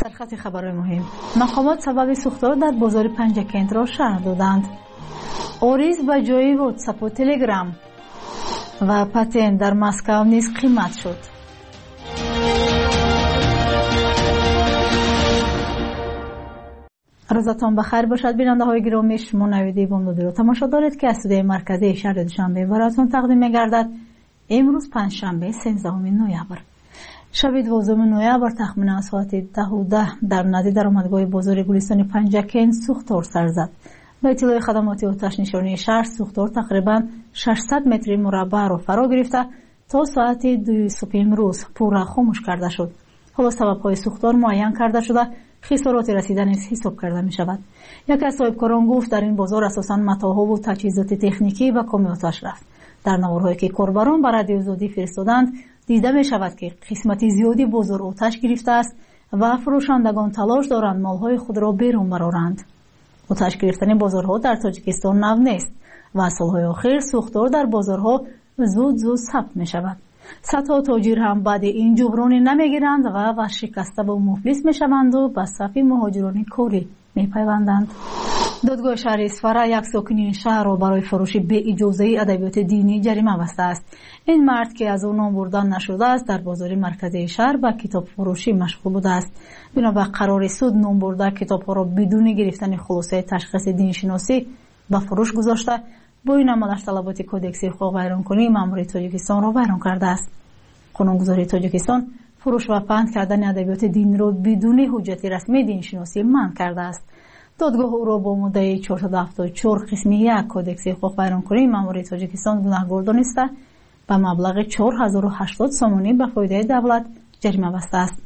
سرخط خبر مهم: مقامات سبب سوختار در بازار پنجکند را شرح دادند. اوریز به جای واتساپ و تلگرام و پتن در مسکو نیز قیمت شد. روزتان بخیر باشد بیننده های گرامی. شما نویده بامدادی را تماشا دارید که از استودیوی مرکزی شهر دوشنبه براتون تقدیم می‌گردد. امروز پنجشنبه 13 نوامبر. شب 12 نوامبر تخمیناً ساعت 10:10 در نزدیک درآمدگاه بازار گلستان پنجکند سوختار سر زد. به اطلاع خدمات آتش نشانی شهر، سوختار تقریباً 600 متر مربع را فرا گرفته تا ساعت 2 صبح امروز پورا خاموش کرده شد. حالا سبب‌های سوختار معین کرده شده، خسارات رسیده نیز حساب کرده می شود. یکی از صاحبکاران گفت در این بازار اساساً متاحف و تجهیزات تکنیکی به کام آتش رفت. در نوارهایی که کاربران برای رادیوزادی فرستادند دیده می شود که قسمت زیادی بازار آتش گرفته است و فروشندگان تلاش دارند مالهای خود را بیرون برآورند. آتش گرفتن بازارها در تاجیکستان نو نیست و سالهای اخیر سوختار در بازارها زود ثبت می شود. صدها تاجر هم بعد این جبرانی نمیگیرند و ورشکسته و مفلس می شوند و به صف مهاجران کاری می پیوندند. دادگاه شهر اصفهان یک ساکن شهر را برای فروش بی اجازه ادبیات دینی جریمه بسته است. این مرد که از او نام بردن نشده است در بازار مرکزی شهر به کتاب فروشی مشغول بوده است. بنا به قرار سود نام برده کتاب‌ها را بدون گرفتن خلاصه تشخیص دینشناسی به فروش گذاشته. با این عملش طلبات کودکس حقوق ویرانکنی مأموریت تاجیکستان را ویران کرده است. قانونگذاری تاجیکستان فروش و پند کردن ادبیات دین را بدون حجت رسمی دینشناسی منع کرده است. دادگاه او را با ماده 474 قسم 1 کودکس حقوق ویرانکنی مأموریت تاجیکستان گناهکار دانسته به مبلغ 4080 سومانی به فایده دولت جریمه بسته است.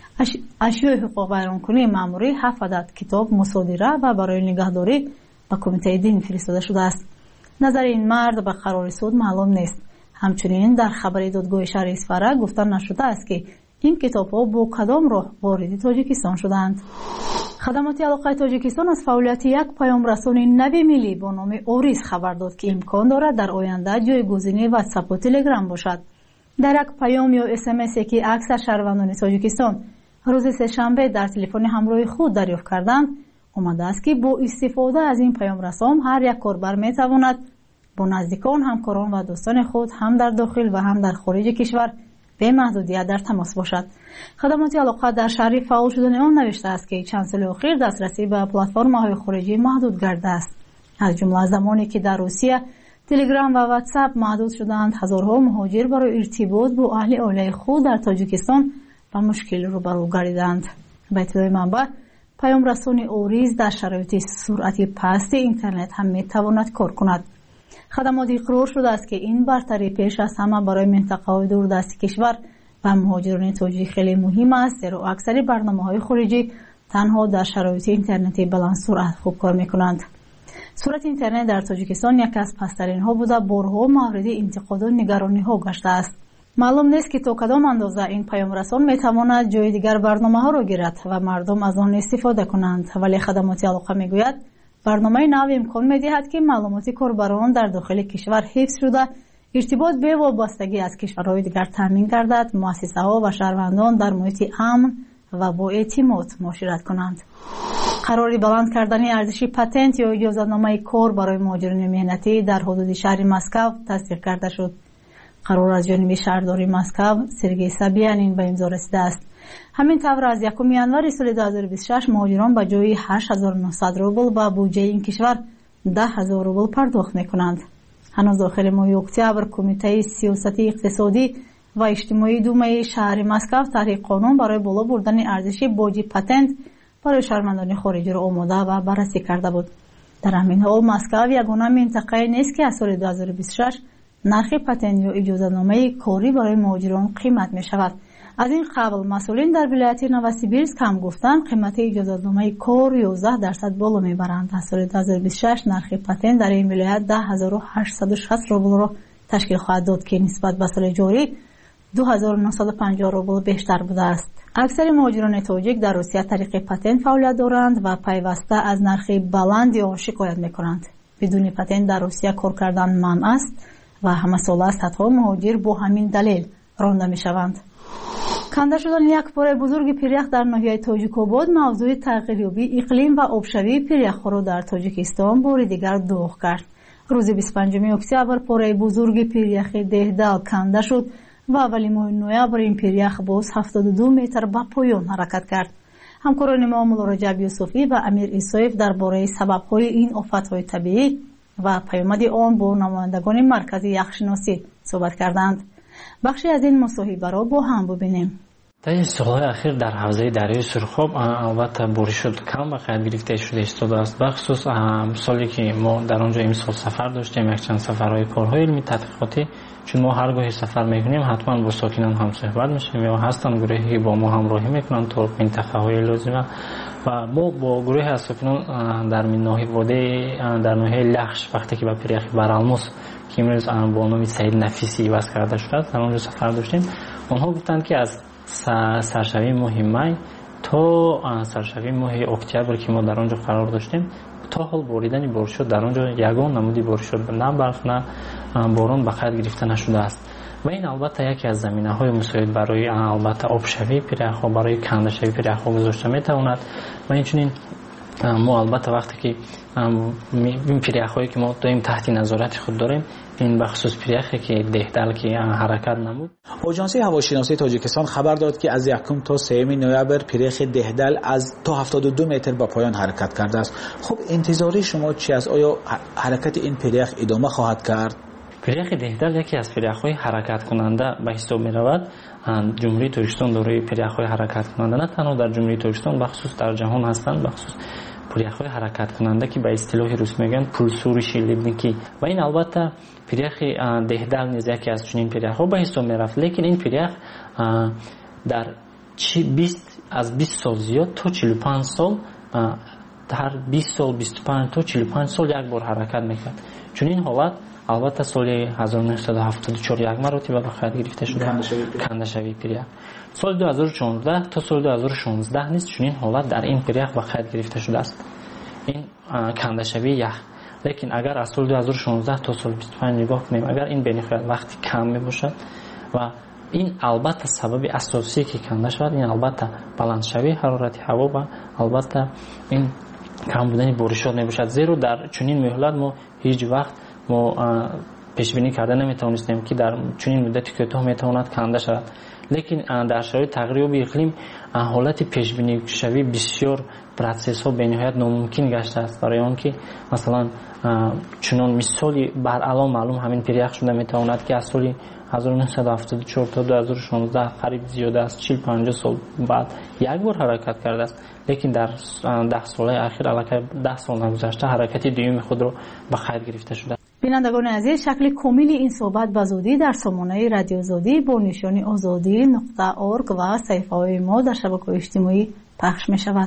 اشیاء حقوق ویرانکنی مأموری 7 عدد کتاب مصادره و برای نگهداری به کمیته دین فرستاده شده است. نظر این مرد به قرار سود معلوم نیست. همچنین در خبر دادگاه شهر اصفهان گفته نشده است که این کتاب‌ها با کدام راه وارد تاجیکستان شدند. خدمات علاقه تاجیکستان از فعالیت یک پیام رسان نوی ملی با نام اوریز خبر داد که امکان دارد در آینده جایگزین واتساپ و تلگرام باشد. در یک پیام یا SMS که اکثر شهروندان تاجیکستان روز سه‌شنبه در تلفن همراه خود دریافت کردند، آمده است که با استفاده از این پیام رسان هر یک کاربر می تواند با نزدیکان، همکاران و دوستان خود هم در داخل و هم در خارج کشور به محدودیت در تماس باشد. خدمات علاقه در شهر فعال شدن آن نوشته است که چند سال اخیر دسترسی به پلتفرم‌های خارجی محدود گردیده است. از جمله زمانی که در روسیه تلگرام و واتساپ محدود شدند، هزارها مهاجر برای ارتباط با اهل عائله خود در تاجیکستان با مشکل روبرو گردیدند. به اطلاع منبع، پیام رسان اوریز در شرایط سرعت پست اینترنت هم میتواند کار کند. خدمات اقرار شده است که این برتری پیش از همه برای منطقه‌های دوردست کشور و مهاجران تاجیک خیلی مهم است، زیرا اکثر برنامه‌های خارجی تنها در شرایط اینترنتی بلند سرعت خوب کار می‌کنند. سرعت اینترنت در تاجیکستان یکی از پست‌ترین‌ها بوده بارها مورد انتقاد و نگرانی‌ها گشته است. معلوم نیست که تا کدام اندازه این پیام رسان می‌تواند جای دیگر برنامه‌ها را گیرد و مردم از آن استفاده کنند، ولی خدمات علاقه می‌گوید برنامه نو امکان می‌دهد که معلومات کاربران در داخل کشور حفظ شده ارتباط به وابستگی از کشورهای دیگر تامین گردد، مؤسسه‌ها و شهروندان در محیط امن و با اعتماد معاشرت کنند. قرار بلند کردن ارزش پتنت یا اجازه‌نامه کار برای مهاجران مهنتی در حدود شهر مسکو تصدیق کرده شد. قرار از جانب شهرداری مسکو سرگئی سابیانین به امضا رسیده است. همین طور از 1 ژانویه سال 2026 مهاجران به جای 8900 روبل به بودجه این کشور 10000 روبل پرداخت می‌کنند. هنوز داخل ماه اکتبر کمیته سیاسی اقتصادی و اجتماعی دومه شهر مسکو طرح قانون برای بالا بردن ارزش باج پتنت برای شهروندان خارجی را آماده و بررسی کرده بود. در همین حال مسکو یگانه منطقه نیست که از سال 2026 نرخ پتنت یا اجازه‌نامه کاری برای مهاجران قیمت می شود. از این قبل مسئولین در ولایت نووسیبیرسک هم گفتند قیمت اجازه‌نامه کار 11% بالا میبرند. از سال 2026 نرخ پتنت در این ولایت 10860 روبل را تشکیل خواهد داد که نسبت به سال جاری 2950 روبل بیشتر بوده است. اکثر مهاجران تاجیک در روسیه طریق پتنت فعالیت دارند و پیوسته از نرخ بلند آن شکایت میکنند. بدون پتنت در روسیه کار کردن ممنوع است و همه سال است صدها مهاجر با همین دلیل رانده میشوند. کنده شدن یک پاره بزرگ پیریخ در ناحیه تاجیک‌آباد موضوع تغییریابی اقلیم و آبشوی پیریخ‌ها را در تاجیکستان بار دیگر دوغ کرد. روز 25 اکتبر پاره بزرگ پیریخ دهدل کنده شد و اولین ماه نوامبر این پیریخ باز 72 متر به پایان حرکت کرد. همکاران ما مولا رجب یوسفی و امیر عیسایف درباره سبب‌های این آفت‌های طبیعی و پیامد آن با نمایندگان مرکز یخشناسی صحبت کردند. بخشی از این مصاحبه را با هم ببینیم. در این سالهای اخیر در حوزه دریای سرخاب البته بارش شد کم و قید گرفته شده ایستاده است. بخصوص سالی که ما در آنجا امسال سفر داشتیم، یک چند سفرهای کارهای علمی تحقیقاتی، چون ما هر گاهی سفر میکنیم حتما با ساکنان هم صحبت میشیم یا هستن گروهی با ما همراهی میکنن تا منطقه های لازمه و ما با گروه از ساکنان در ناحیه وادی در ناحیه لخش وقتی که به پیریخ برالموس که امروز با نام سید نفیسی وصل کرده شده در آنجا سفر داشتیم، آنها گفتند که از سرشوی ماه می تا سرشوی ماه اکتبر که ما در آنجا قرار داشتیم تا حال باریدن بارش در آنجا یگان نمودی بارش نه برف نه باران به قید گرفته نشده است و این البته یکی از زمینه‌های مساعد برای البته آبشوی پیریخ‌ها برای کنده‌شوی پیریخ‌ها گذاشته می‌تواند و اینچنین ما البته وقتی که این پیریخ‌هایی که ما دائم تحت نظارت خود داریم این بخصوص پیریخی که دهدل که حرکت نمود. آژانس هواشناسی تاجیکستان خبر داد که از 1 تا 3 نوامبر پیریخ دهدل از تا 72 متر به پایان حرکت کرده است. خب انتظاری شما چی است؟ آیا حرکت این پیریخ ادامه خواهد کرد؟ پیریخ دهدل یکی از پیریخ‌های حرکت کننده به حساب می‌رود. جمهوری تاجیکستان دارای پیریخ‌های حرکت کننده نه تنها در جمهوری تاجیکستان بخصوص در جهان هستند، بخصوص پیریخ‌های حرکت کننده که به اصطلاح روس میگن پولسور شیلیبنیکی و این البته پیریخ دهدل نیز یکی از چنین پیریخ‌ها به حساب می‌رفت، لیکن این پیریخ در 20 سال زیاد تا 45 سال در 20 سال 25 تا 45 سال یک بار حرکت می‌کرد. چون این حالت البته سال 1974 یک مرتبه به قید گرفته شده کنده‌شوی پیریخ. سال 2014 تا سال 2016 نیست چون این حالت در این پیریخ به قید گرفته شده است این کنده‌شوی یخ. لیکن اگر از سال 2016 تا سال 25 نگاه کنیم اگر این بین‌نهایت وقتی کم میباشد و این البته سبب اساسی که کنده شود این البته بلندشوی حرارت هوا و البته این کم بودن بارشات میباشد، زیرا در چنین مهلت ما هیچ وقت ما پیش بینی کرده نمیتونستیم که در چنین مدتی کوتاه میتواند کنده شود، لیکن در شرایط تغییر اقلیم حالت پیش بینی شوی بسیار پروسس ها به نهایت ناممکن گشته است. برای آن که مثلا چنان مثالی بر الان معلوم همین پیریخ شده میتواند که از سال 1974 تا 2016 قریب زیاده است 40-50 سال بعد یک بار حرکت کرده است، لیکن در 10 سال اخیر علاوه 10 سال نگذشته حرکت دوم خود را به قید گرفته شده. بینندگان عزیز، شکل کاملی این صحبت به زودی در سامانه رادیو زودی با نشانی azadi.org و صفحه‌های ما در شبکه‌های اجتماعی پخش می شود.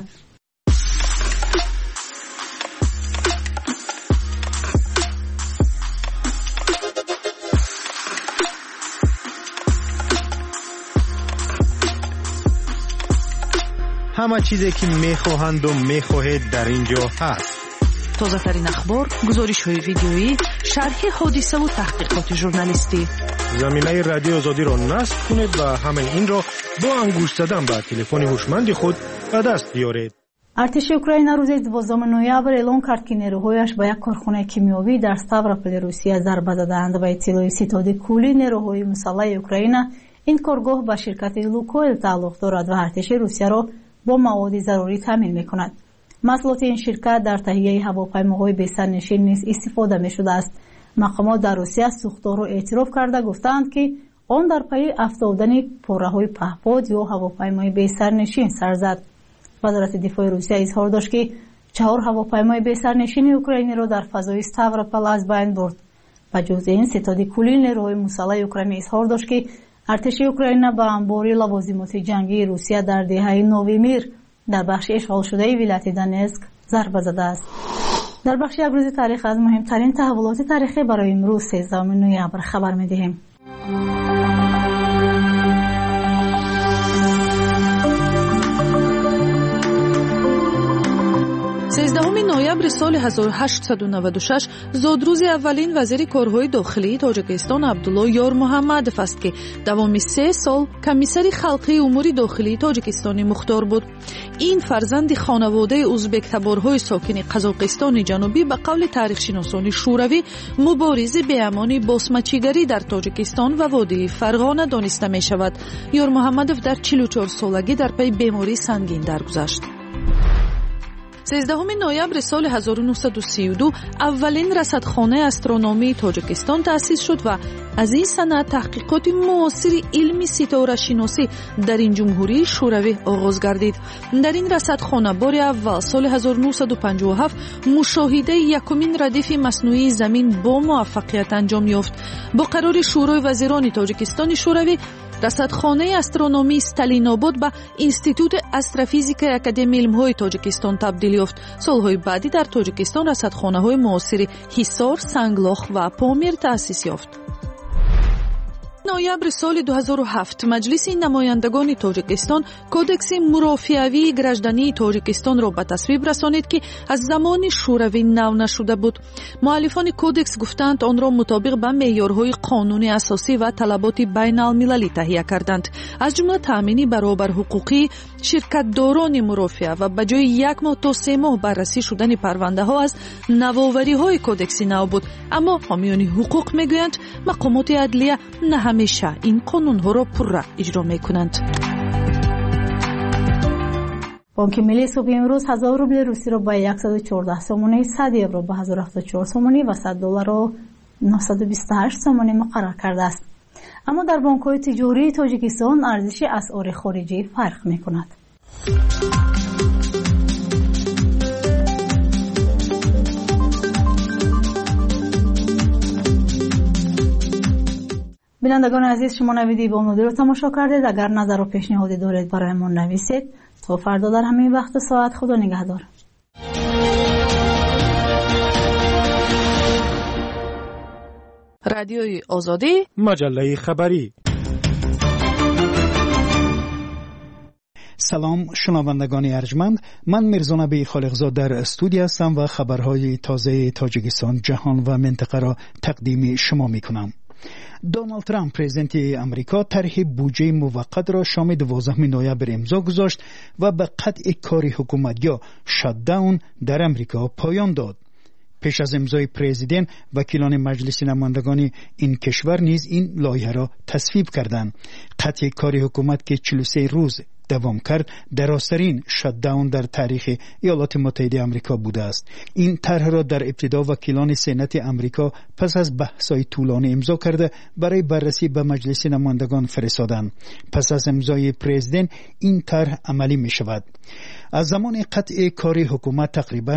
همه چیزی که میخواهند و میخواهید در اینجا هست. تازه ترین اخبار، گزارش های ویدیویی، شرح حادثه و تحقیقات ژورنالیستی. زمینه رادیو آزادی را نصب کنید و همه این را با انگشت زدن به تلفن هوشمند خود به دست بیارید. ارتش اوکراین روز 12 نوامبر اعلام کرد که نیروهایش به یک کارخانه کیمیاوی در ستاوروپول روسیه ضربه زدند و اطلاع ستاد کلی نیروهای مسلح اوکراین این کارگاه به شرکت لوکویل تعلق دارد و ارتش روسیه را با مواد ضروری تامین می‌کند. محصولات این شرکت در تهیه هواپیماهای بی‌سرنشین نیز استفاده می‌شده است. مقامات در روسیه سوختار را اعتراف کرده گفتند که آن در پی افزودن پره‌های پهپاد یا هواپیمای بی‌سرنشین سر زد. وزارت دفاع روسیه اظهار داشت که 4 هواپیمای بی‌سرنشین اوکراینی را در فضای ستاوروپول از بین برد. و جز این ستاد کلی نیروهای مسلح اوکراین اظهار داشت که ارتش اوکراین به انبار لوازمات جنگی روسیه در دهه نوامبر در بخش اشغال شده ولایت دونتسک ضربه زده است. در بخش یک روز تاریخ از مهمترین تحولات تاریخی برای امروز 13 نوامبر خبر می‌دهیم. 13 نوامبر ноябри соли 1896 зодрузи аввалин вазири корҳои дохилии тоҷикистон Абдулло Ёрмуҳаммадов аст ки давоми 3 сол комиссари халқии умури дохилии тоҷикистони мухтор буд. ин фарзанди хонаводаи узбектаборҳои сокини қазоқистони ҷанубӣ ба қавли таърихшиносони шӯравӣ муборизи беамони босмачигарӣ дар тоҷикистон ва водии Фарғона дониста мешавад. Ёрмуҳаммадов дар 44 солагӣ дар паи бемории сангин даргузашт. 13 ноябри соли 1932 аввалин расадхонаи астрономии тоҷикистон таъсис шуд ва аз ин санаат таҳқиқоти муосири илми ситорашиносӣ дар ин ҷумҳурии шӯравӣ оғоз гардид. дар ин расадхона бори аввал соли 1957 мушоҳидаи якумин радифи маснуии замин бо муваффақият анҷом ёфт. бо қарори шӯрои вазирони тоҷикистони шӯравӣ расадхонаи астрономии Сталинобод ба Институти астрофизикаи Академияи илмҳои Тоҷикистон табдил ёфт. солҳои баъдӣ дар Тоҷикистон расадхонаҳои муосири Ҳисор, Санглох ва Помир таъсис ёфт. ноябри соли 2007 маҷлиси намояндагони тоҷикистон кодекси мурофиавии граждании тоҷикистонро ба тасвиб расонид ки аз замони шӯравӣ нав нашуда буд. муаллифони кодекс гуфтанд онро мутобиқ ба меъёрҳои қонуни асосӣ ва талаботи байналмилалӣ таҳия карданд, аз ҷумла таъмини баробарҳуқуқӣ ширкатдорони мурофиа ва ба ҷои 1 моҳ то 3 моҳ баррасӣ шудани парвандаҳо аз навовариҳои кодекси нав буд. аммо ҳомиёни ҳуқуқ мегӯянд мақомоти адлия на ҳамеша ин қонунҳоро пурра иҷро мекунанд. бонки миллии субҳи имрӯз 1000 рубли русиро ба 114 сомонӣ, 100 евро ба 1074 сомонӣ ва 100 долларро 928 сомонӣ муқаррар кардааст. аммо дар бонкҳои тиҷории тоҷикистон арзиши асъори хориҷӣ фарқ мекунад. بینندگان عزیز، شما نویدی با مدیر رو تماشا کردید. اگر نظر و پیشنهادی دارید برایمان نویسید. تا فردا در همین وقت ساعت. خدا نگهدار. رادیوی آزادی، مجله خبری. سلام شنوندگان ارجمند، من میرزا نبی خالقزاد در استودیو هستم و خبرهای تازه تاجیکستان، جهان و منطقه را تقدیم شما میکنم. دونالد ترامپ پرزیدنت امریکا طرح بودجه موقت را شام 12 نوامبر امضا گذاشت و به قطع کار حکومت یا شاتداون در امریکا پایان داد. پیش از امضای پرزیدنت، وکیلان مجلس نمایندگان این کشور نیز این لایحه را تصویب کردند. قطع کار حکومت که 43 روز دوام کرد، دراسترین شاتداون در تاریخ ایالات متحده آمریکا بوده است. این طرح را در ابتدا وکیلان سنت آمریکا پس از بحث‌های طولانی امضا کرده برای بررسی به مجلس نمایندگان فرستادند. پس از امضای پرزیدنت این طرح عملی می شود. از زمان قطع کار حکومت تقریباً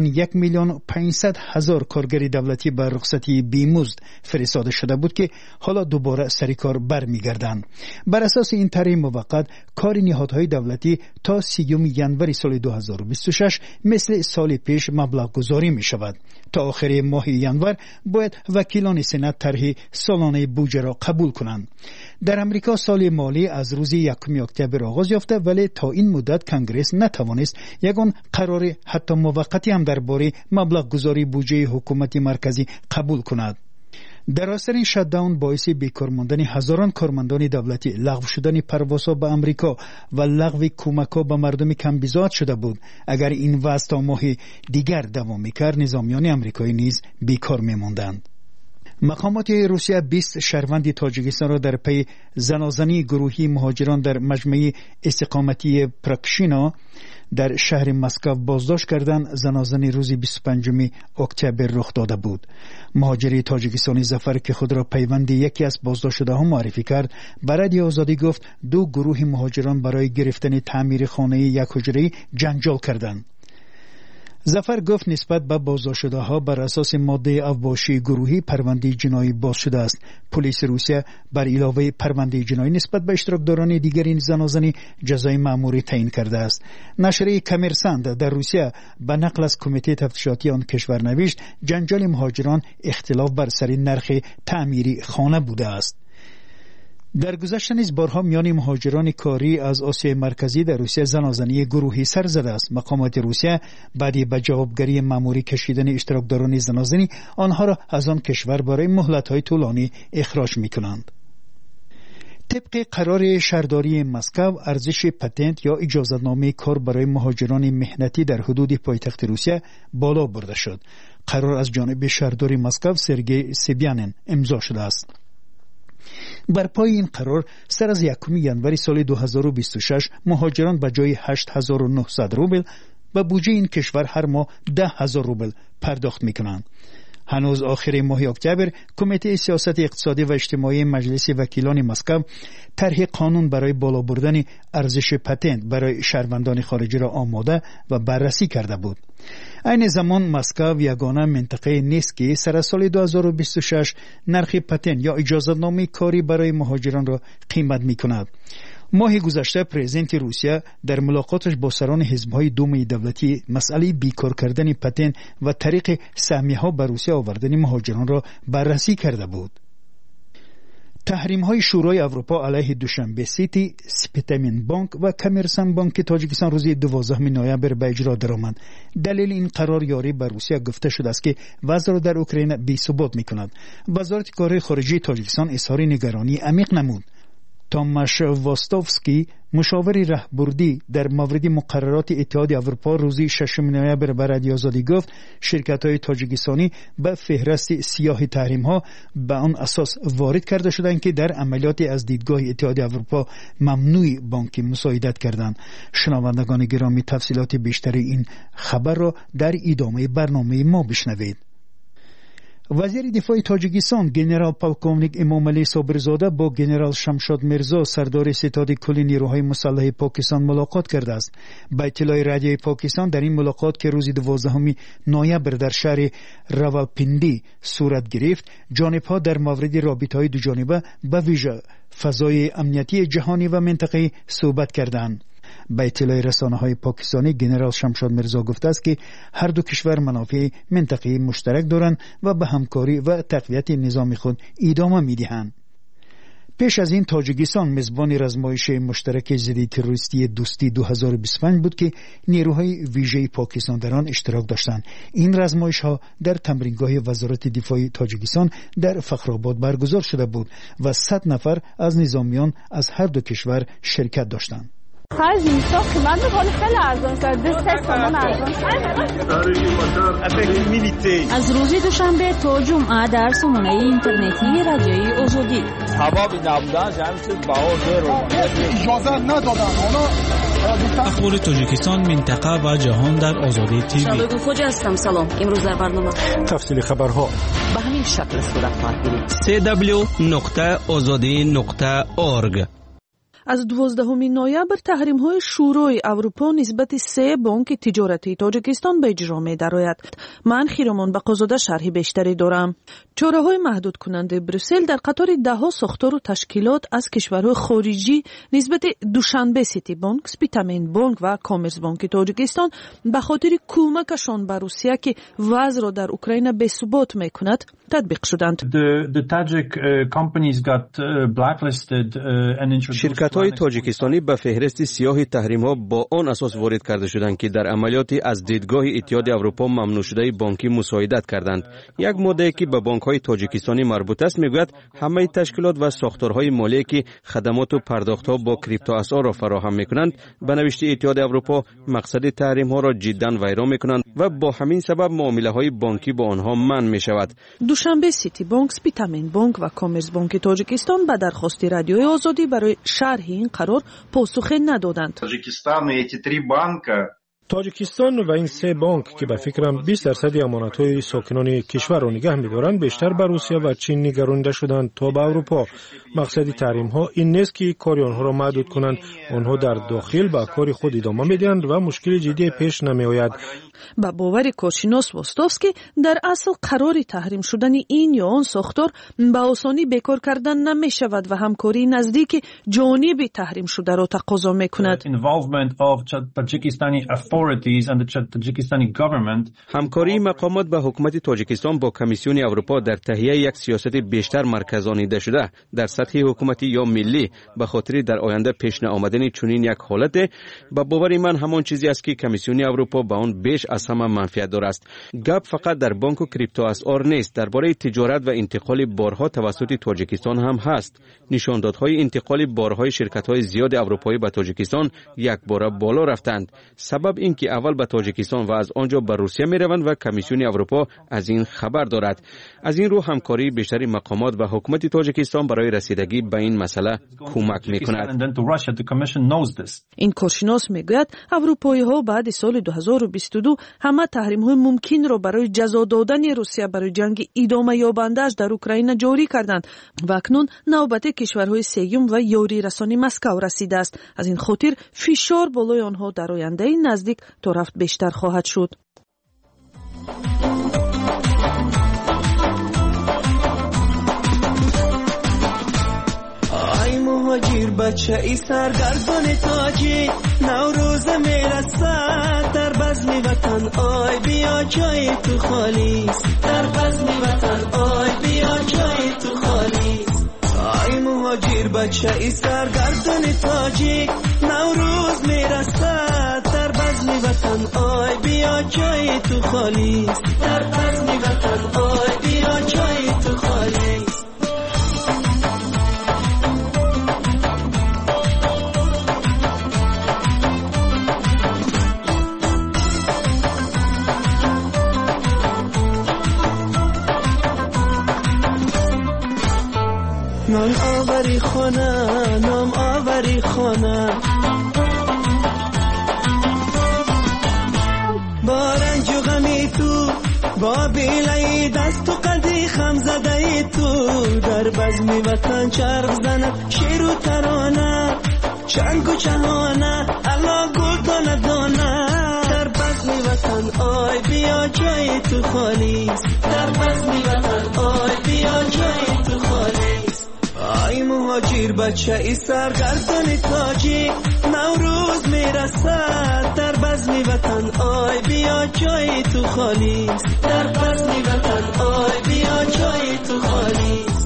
1,500,000 کارگر دولتی به رخصتی بیمزد فرستاده شده بود که حالا دوباره سر کار برمیگردند. بر اساس این طرح موقت، کار نهادهای دولتی تا 30 ژانویه سال 2026 مثل سال پیش مبلغ گذاری می شود. تا آخر ماه ژانویه باید وکیلان سنا طرح سالانه بودجه را قبول کنند. در امریکا سال مالی از روز 1 اکتبر آغاز یافته، ولی تا این مدت کنگرس نتوانست یگان قرار حتی موقتی هم درباره مبلغ گذاری بودجه حکومت مرکزی قبول کند. در اثر این شاتداون باعث بیکار ماندن هزاران کارمندان دولتی، لغو شدن پروازها به امریکا و لغو کمک‌ها به مردم کم بضاعت شده بود. اگر این وضع تا ماه دیگر دوام می‌کرد، نظامیان آمریکایی نیز بیکار می‌ماندند. مقامات روسیه 20 شهروند تاجیکستان را در پی زنازنی گروهی مهاجران در مجمع استقامتی پراکشینا در شهر مسکو بازداشت کردند. زنازنی روز 25 اکتبر رخ داده بود. مهاجر تاجیکستانی ظفر که خود را پیوند یکی از بازداشت شده‌ها معرفی کرد، برای آزادی گفت 2 گروه مهاجران برای گرفتن تعمیر خانه یک حجره‌ای جنجال کردند. ظفر گفت نسبت به بازداشت شده‌ها بر اساس ماده اوباشی گروهی پرونده جنایی باز شده است. پلیس روسیه بر علاوه پرونده جنایی نسبت به اشتراکداران دیگر این زنازنی جزای مأموری تعیین کرده است. نشریه کمرساند در روسیه به نقل از کمیته تفتیشاتی آن کشور نوشت جنجال مهاجران اختلاف بر سر نرخ تعمیری خانه بوده است. در گذشته نیز بارها میان مهاجران کاری از آسیای مرکزی در روسیه زنازنی گروهی سر زده است. مقامات روسیه بعد به جوابگری مأموری کشیدن اشتراکداران زنازنی آنها را از آن کشور برای مهلت‌های طولانی اخراج می‌کنند. طبق قرار شهرداری مسکو ارزش پتنت یا اجازه‌نامه کار برای مهاجران مهنتی در حدود پایتخت روسیه بالا برده شد. قرار از جانب شهردار مسکو سرگئی سبیانین امضا شده است. بر پای این قرار سر از 1 ژانویه سال 2026 مهاجران به جای 8900 روبل به بودجه این کشور هر ماه 10,000 روبل پرداخت می‌کنند. هنوز آخر ماه اکتبر کمیته سیاست اقتصادی و اجتماعی مجلس وکیلان مسکو طرح قانون برای بالا بردن ارزش پتنت برای شهروندان خارجی را آماده و بررسی کرده بود. این زمان مسکو یگانه منطقه نیست که سر از سال 2026 نرخ پتنت یا اجازه‌نامه کاری برای مهاجران را قیمت می‌کند. ماه گذشته پرزیدنت روسیه در ملاقاتش با سران حزب‌های دوم دولتی مسئله بیکار کردن پتنت و طریق سهمیه‌ها به روسیه آوردن مهاجران را بررسی کرده بود. تحریم‌های شورای اروپا علیه دوشنبه سیتی، سپیتامین بانک و کامرسان بانک تاجیکستان روز 12 نوامبر به اجرا درآمد. دلیل این قرار یاری به روسیه گفته شده است که وضع را در اوکراین بی‌ثبات می‌کند. وزارت کار خارجه تاجیکستان اظهار نگرانی عمیق نمود. تاماش واستوفسکی مشاور رهبردی در مورد مقررات اتحاد اروپا روز 6 نوامبر به رادیو آزادی گفت شرکت‌های تاجیکستانی به فهرست سیاه تحریم‌ها به آن اساس وارد کرده شدند که در عملیات از دیدگاه اتحاد اروپا ممنوع بانکی مساعدت کردند. شنوندگان گرامی تفصیلات بیشتری این خبر را در ادامه برنامه ما بشنوید. وزیر دفاع تاجیکستان گنرال پولکوونیک امامعلی صابرزاده با گنرال شمشاد میرزا سردار ستاد کل نیروهای مسلح پاکستان ملاقات کرده است. به اطلاع رادیوی پاکستان در این ملاقات که روز 12 نوامبر در شهر راولپیندی صورت گرفت، جانب‌ها در مورد رابطه‌های دوجانبه به ویژه فضای امنیتی جهانی و منطقه‌ای صحبت کردند. به اطلاع رسانه‌های پاکستانی گنرال شمشاد میرزا گفته است که هر دو کشور منافع منطقه‌ای مشترک دارند و به همکاری و تقویت نظام خود ادامه می‌دهند. پیش از این تاجیکستان میزبان رزمایش مشترک ضد تروریستی دوستی 2025 بود که نیروهای ویژه پاکستان در آن اشتراک داشتند. این رزمایش‌ها در تمرینگاه وزارت دفاع تاجیکستان در فخرآباد برگزار شده بود و 100 نفر از نظامیان از هر دو کشور شرکت داشتند. خرج نیستا قیمت می‌کنه خیلی ارزان شد. 2 تومان ارزان شد. از روز دوشنبه تا جمعه در سامانه اینترنتی رادیوی آزادی. جواب نبودن جمعیت باور رو اجازه ندادن. اخبار تاجیکستان منطقه و جهان در آزادی تیوی. شبکه کجا هستم؟ سلام. امروز در برنامه تفصیل خبرها به همین شکل صورت خواهد گرفت. www.azadi.org. از 12 نوامبر تحریم‌های شورای اروپا نسبت 3 بانک تجارتی تاجیکستان به اجرا می‌درآید. من خیرمان بقازاده شرح بیشتری دارم. چاره‌های محدود کننده بروسل در قطار 10 ساختار و تشکیلات از کشورهای خارجی نسبت دوشنبه سیتی بانک، سپیتامین بانک و کامرس بانک تاجیکستان به خاطر کمکشان به روسیه که وضع را در اوکراین بی‌ثبات می‌کند تطبیق شدند. شرکت‌های تاجیکستانی به فهرست سیاه تحریم‌ها با آن اساس وارد کرده شدند که در عملیاتی از دیدگاه اتحاد اروپا ممنوع شده بانکی مساعدت کردند. یک ماده که به بانک‌های تاجیکستانی مربوط است میگوید همه تشکیلات و ساختارهای مالی که خدمات و پرداخت‌ها با کریپتو اسعار را فراهم می‌کنند به نوشته اتحاد اروپا مقصد تحریم‌ها را جداً ویران می‌کنند و با همین سبب معامله‌های بانکی با آنها منع می‌شود. دوشنبه سیتی بانک، سپیتامین بانک و کامرس بانک تاجیکستان به درخواست رادیوی آزادی برای شرح این قرار پاسخ ندادند. تاجیکستان و این 3 بانک که به فکرم 20% امانت‌های ساکنان کشور را نگه می‌دارند بیشتر به روسیه و چین نگرانیده شدند تا به اروپا. مقصد تحریم‌ها این نیست که کار آنها را محدود کنند. آنها در داخل به کار خود ادامه می‌دهند و مشکل جدی پیش نمی‌آید. با باور کارشناس واستوفسکی در اصل قرار تحریم شدن این یا آن ساختار به آسانی بیکار کردن نمی شود و همکاری نزدیک جانب تحریم شده را تقاضا می کند. همکاری مقامات به حکومت تاجیکستان با کمیسیون اروپا در تهیه یک سیاست بیشتر مرکزانیده شده در سطح حکومتی یا ملی به خاطر در آینده پیش آمدن چنین یک حالت به باور من همان چیزی است که کمیسیون اروپا با آن بیش از همه منفعت دارد است. گپ فقط در بانک و کریپتو اسعار نیست، درباره تجارت و انتقال بارها توسط تاجیکستان هم هست. نشاندادهای انتقال بارهای شرکت‌های زیاد اروپایی به تاجیکستان یک بار بالا رفتند. سبب این که اول به تاجیکستان و از آنجا به روسیه میروند و کمیسیون اروپا از این خبر دارد. از این رو همکاری بیشتر مقامات و حکومت تاجیکستان برای رسیدگی به این مسئله کمک می‌کند. این کارشناس میگوید اروپایی‌ها بعد سال 2022 همه تحریم‌های ممکن را برای جزا دادن روسیه برای جنگ ادامه یابنده‌اش در اوکراین جاری کردند و اکنون نوبت کشورهای سوم و یاری رسانی مسکو رسیده است. از این خاطر فشار بالای آنها در آینده نزدیک تا رفت بیشتر خواهد شد. مهاجر بچه ای سرگردان تاجی نوروز میرسد در بزم وطن آی بیا جای تو خالیست در بزم وطن آی بیا جای تو خالیست آی مهاجر بچه ای سرگردان تاجی نوروز میرسد در بزم وطن آی بیا جای تو خالیست در بزم وطن آی بیا جای تو خالیست نام آوری خانه نام آوری خانه با رنج و غمی تو با بیلای دست و قلبی خم زده تو در بزم وطن چرخ زند شیر و ترانه چنگ و چهانه الله گل دانه دانه در بزم وطن آی بیا جای تو خالیست در بزم وطن آی بیا جای تو خالیست آی مهاجر بچه ای سرگردان تاجی نوروز میرسد در بزم وطن آی بیا جای تو خالیست در بزم وطن آی بیا جای تو خالیست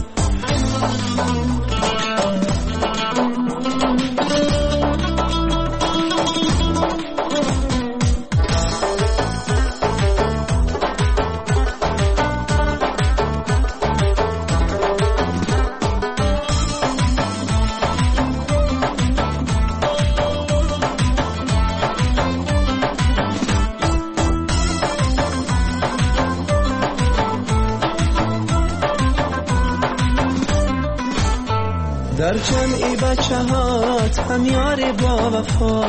در جمعی بچه هات هم یار با وفا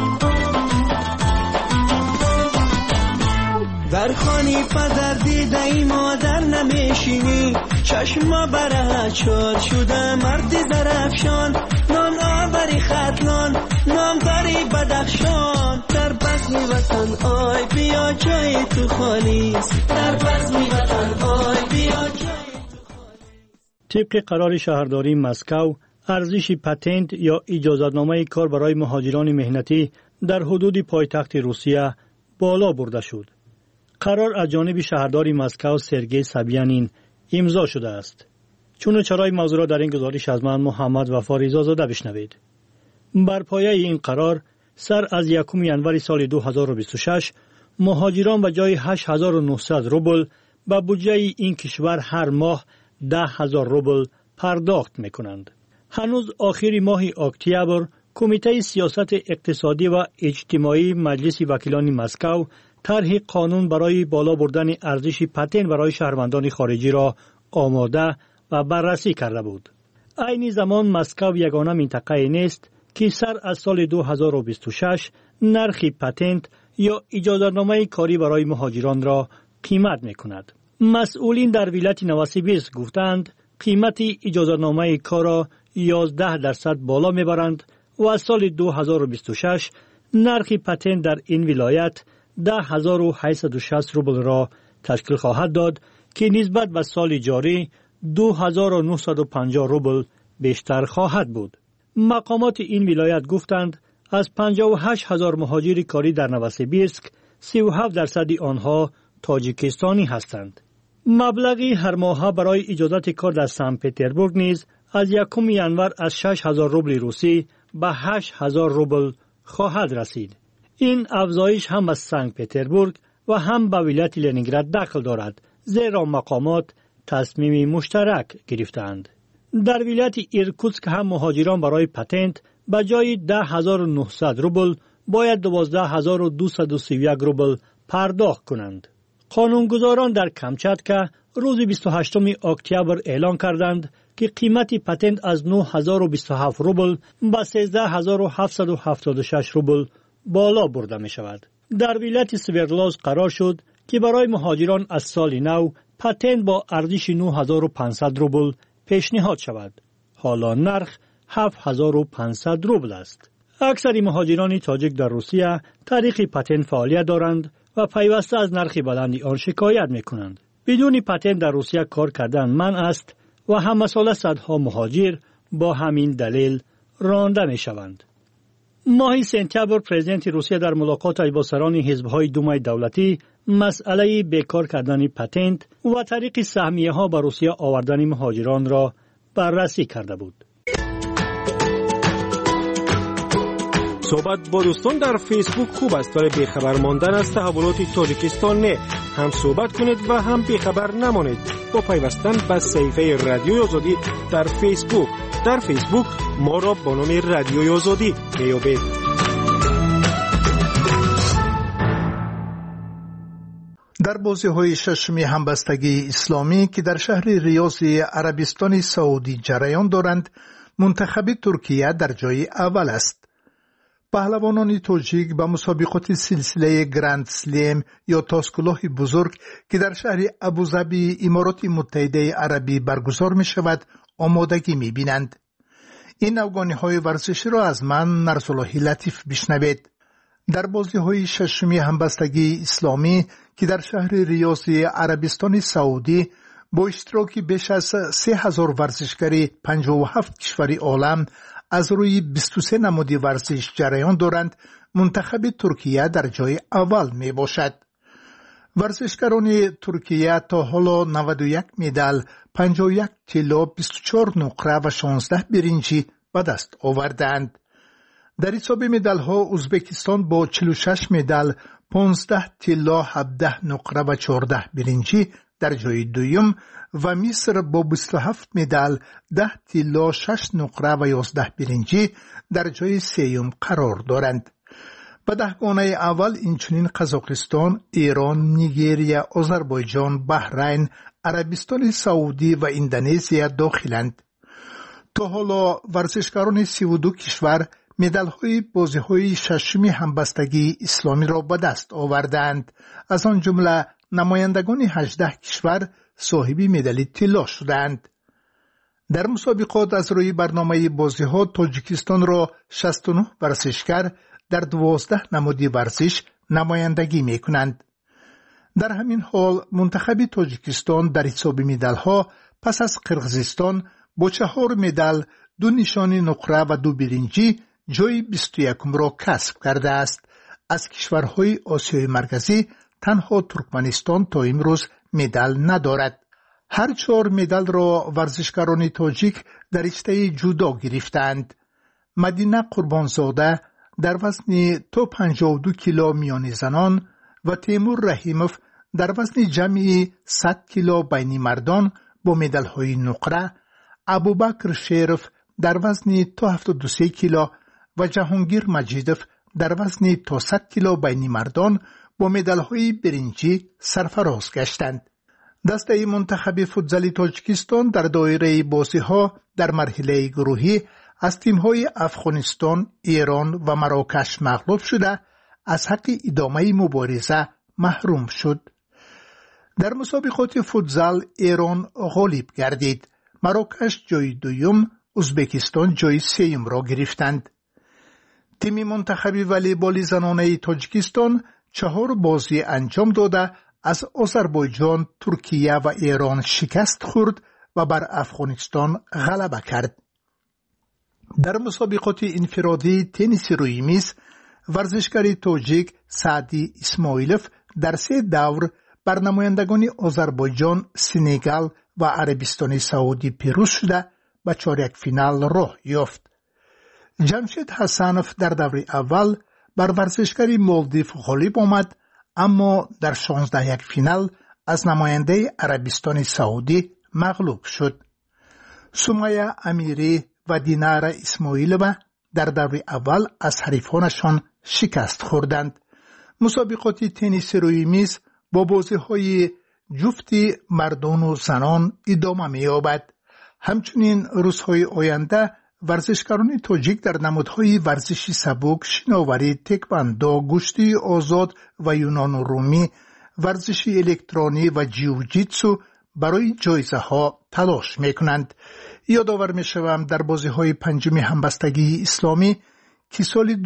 در خانی پدر دیده ای مادر نمیشینی چشما بره چار شده مردی زرفشان نام آوری خطلان نام داری بدخشان در بزم وطن آی بیا جای تو خالیست در بزم وطن آی بیا جای طبق قرار شهرداری مسکو ارزش پتنت یا اجازتنامه کار برای مهاجران مهنتی در حدود پایتخت روسیه بالا برده شد. قرار از جانب شهردار مسکو سرگئی سابیانین امضا شده است. چون چرای موضوع را در این گزارش از من محمد وفا رضازاده بشنوید. بر پایه این قرار سر از 1 ینور سال 2026 مهاجران به جای 8900 روبل به بودجه این کشور هر ماه 10,000 روبل پرداخت میکنند. هنوز آخر ماه اکتبر کمیته سیاست اقتصادی و اجتماعی مجلس وکیلان مسکو طرح قانون برای بالا بردن ارزش پتنت برای شهروندان خارجی را آماده و بررسی کرده بود. عین زمان مسکو یگانه منطقه نیست که سر از سال 2026 نرخ پتنت یا اجازتنامه کاری برای مهاجران را قیمت میکند. مسئولین در ولایت نوسیبیرسک گفتند قیمت اجازتنامه کار را 11% بالا میبرند و از سال 2026 نرخ پتنت در این ولایت 10,860 روبل را تشکیل خواهد داد که نسبت به سال جاری 2,950 روبل بیشتر خواهد بود. مقامات این ولایت گفتند از 58,000 مهاجر کاری در نوسیبیرسک 37% آنها تاجیکستانی هستند. مبلغی هر ماه برای اجازت کار در سن پترزبورگ نیز از 1 ینور از 6,000 روبل روسی به 8,000 روبل خواهد رسید. این افزایش هم از سن پترزبورگ و هم به ولایت لنینگراد دخل دارد، زیرا مقامات تصمیم مشترک گرفتند. در ولایت ایرکوتسک هم مهاجران برای پتنت به جای 10,900 روبل باید 12,231 روبل پرداخت کنند. قانونگذاران در کامچاتکا روز 28 اکتبر اعلان کردند که قیمت پتنت از 9,027 روبل به 13,776 روبل بالا برده می شود. در ولایت سوردلوز قرار شد که برای مهاجران از سال نو پتنت با ارزش 9,500 روبل پیشنهاد شود. حالا نرخ 7,500 روبل است. اکثر مهاجران تاجیک در روسیه طریق پتنت فعالیت دارند و پیوسته از نرخ بلند آن شکایت می کنند. بدون پتنت در روسیه کار کردن منع است و هم مسئله صدها مهاجر با همین دلیل رانده می شوند. ماه سپتامبر پرزیدنت روسیه در ملاقاتش با سران حزب‌های دومای دولتی مسئله بیکار کردن پتنت و طریق سهمیه ها به روسیه آوردن مهاجران را بررسی کرده بود. صحبت با دوستان در فیسبوک خوب است ولی بیخبر ماندن از تحولات تاجیکستان نه. هم صحبت کنید و هم بیخبر نمانید با پیوستن به صفحه رادیوی آزادی در فیسبوک. در فیسبوک ما را با نام رادیوی آزادی میابید. در بازی‌های ششمی همبستگی اسلامی که در شهر ریاض عربستان سعودی جریان دارند، منتخب ترکیه در جای اول است. پهلوانان تاجیک به مسابقات سلسله گرند سلم یا تاسکلاه بزرگ که در شهر ابوظبی امارات متحده عربی برگزار می شود آمادگی می بینند. این افغانی‌های ورزشی را از من نرسالله لطیف بشنوید. در بازی‌های ششمی همبستگی اسلامی که در شهر ریاض عربستان سعودی با اشتراک بیش از 3,000 ورزشکار 57 کشور عالم از روی 23 نماد ورزش جریان دارند، منتخب ترکیه در جای اول می باشد. ورزشکاران ترکیه تا حالا 91 مدال، 51 طلا، 24 نقره و 16 برنجی به دست آوردند. در حساب مدال ها ازبکستان با 46 مدال، 15 طلا، 17 نقره و 14 برنجی در جای دوم و مصر با 27 مدال، 10 طلا، 6 نقره و 11 برنجی در جای سوم قرار دارند. به دهگانه اول اینچنین قزاقستان، ایران، نیگریا، آذربایجان، بحرین، عربستان سعودی و اندونزیا داخلند. تا حالا ورزشکاران 32 کشور مدال‌های بازی‌های ششمی همبستگی اسلامی را به دست آوردند. از آن جمله نمایندگان 18 کشور صاحب مدال طلا شدند. در مسابقات از روی برنامه بازی‌ها تاجیکستان را 69 ورزشکار در 12 نماد ورزش نمایندگی می‌کنند. در همین حال منتخب تاجیکستان در حساب مدال‌ها پس از قرقیزستان با 4 مدال، 2 نشان نقره و 2 برنجی جای 21 را کسب کرده است. از کشورهای آسیای مرکزی تنها ترکمنستان تا امروز مدال ندارد. هر 4 مدال را ورزشکاران تاجیک در رشته جودو گرفتند. مدینه قربانزاده در وزن تا 52 کیلو میان زنان و تیمور رحیموف در وزن جمعی 100 کیلو بین مردان با مدال‌های نقره، ابوبکر شیرف در وزن تا 73 کیلو و جهانگیر مجیدوف در وزن تا 100 کیلو بین مردان با مدال‌های برنجی سرفراز گشتند. دسته منتخب فوتزال تاجیکستان در دایره بازی‌ها در مرحله گروهی از تیم‌های افغانستان، ایران و مراکش مغلوب شده از حق ادامه مبارزه محروم شد. در مسابقات فوتزال ایران غالب گردید. مراکش جای دوم، ازبکستان جای سوم را گرفتند. تیم منتخب والیبال زنانه تاجیکستان 4 بازی انجام داده از آذربایجان، ترکیه و ایران شکست خورد و بر افغانستان غلبه کرد. در مسابقات انفرادی تنیس روی میز ورزشکار تاجیک سعدی اسماعیلوف در 3 دور بر نمایندگان آذربایجان، سنگال و عربستان سعودی پیروز شده به چهارک فینال راه یافت. جمشید حسنوف در دور اول بر ورزشکار مالدیو غالب آمد، اما در 16 فینال از نماینده عربستان سعودی مغلوب شد. سمیه امیری و دینار اسماعیلووا در دور اول از حریفانشان شکست خوردند. مسابقات تنیس روی میز با بازی‌های جفتی مردان و زنان ادامه می‌یابد. همچنین روزهای آینده ورزشکاران تاجیک در نمادهای ورزشی سبک، شناوری، تکواندو، کشتی آزاد و یونان و رومی، ورزشی الکترونی و جیوجیتسو برای جایزه ها تلاش میکنند. یادآور میشوم در بازی‌های پنجم همبستگی اسلامی که سال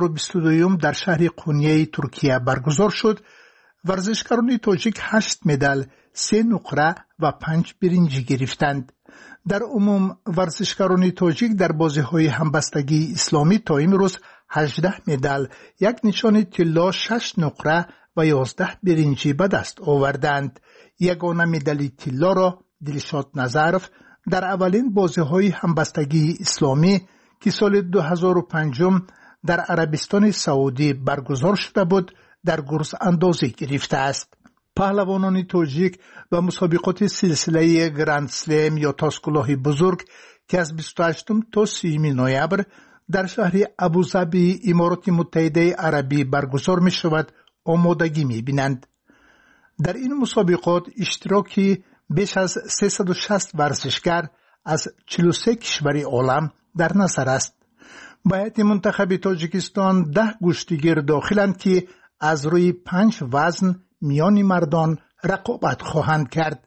2022 در شهر قونیه ترکیه برگزار شد، ورزشکاران تاجیک 8 مدال، 3 نقره و 5 برنجی گرفتند. در عموم ورزشکاران تاجیک در بازی‌های همبستگی اسلامی تا امروز 18 مدال، 1 نشان طلا، 6 نقره و 11 برنجی به دست آوردند. یگانه مدال طلا را دلشاد نظرف در اولین بازی‌های همبستگی اسلامی که سال 2005 در عربستان سعودی برگزار شده بود در گرز اندازی گرفته است. پهلوانان تاجیک و مسابقات سلسله گراند سلم یا تاسکلاه بزرگ که از 28 تا 30 نوامبر در شهر ابوظبی امارات متحده عربی برگزار می شود آمادگی می بینند. در این مسابقات اشتراکی بیش از 360 ورزشکار از 43 کشور عالم در نظر است. به هیئت منتخب تاجیکستان 10 کشتیگیر داخلند که از روی 5 وزن میان مردان رقابت خواهند کرد.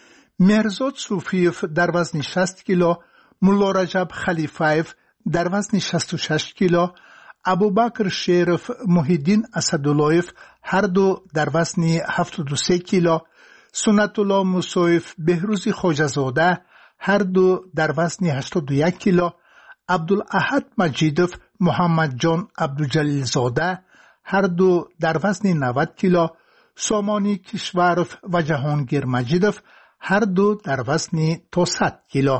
مهرزاد صوفیف در وزن 60 کیلو، ملا رجب خلیفایف در وزن 66 کیلو، ابوبکر شریف، محیدین اسداللهیف هر دو در وزن 73 کیلو، سنت الله موسویف، بهروزی خواجه‌زاده هر دو در وزن 81 کیلو، عبدالاحد مجیدوف، محمد جان عبدالجلیل زاده هر دو در وزن 90 کیلو، سامانی کشورف و جهانگیر مجیدوف هر دو در وزن تا 100 کیلو.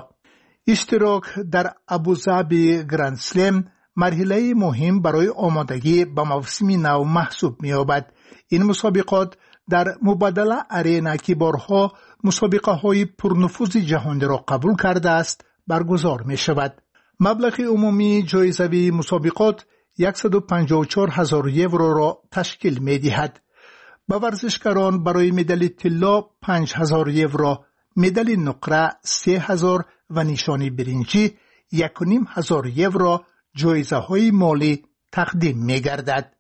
اشتراک در ابوظبی گراند سلم مرحله مهم برای آمادگی به موسم نو محسوب می‌یابد. این مسابقات در مبادله ارینا که بارها مسابقه های پرنفوذ جهانی را قبول کرده است برگزار می شود. مبلغ عمومی جایزه مسابقات 154,000 یورو را تشکیل می دهد. به ورزشکاران برای مدال طلا 5,000 یورو، مدال نقره 3,000 و نشانی برنجی 1,500 یورو جایزه های مالی تقدیم می گردد.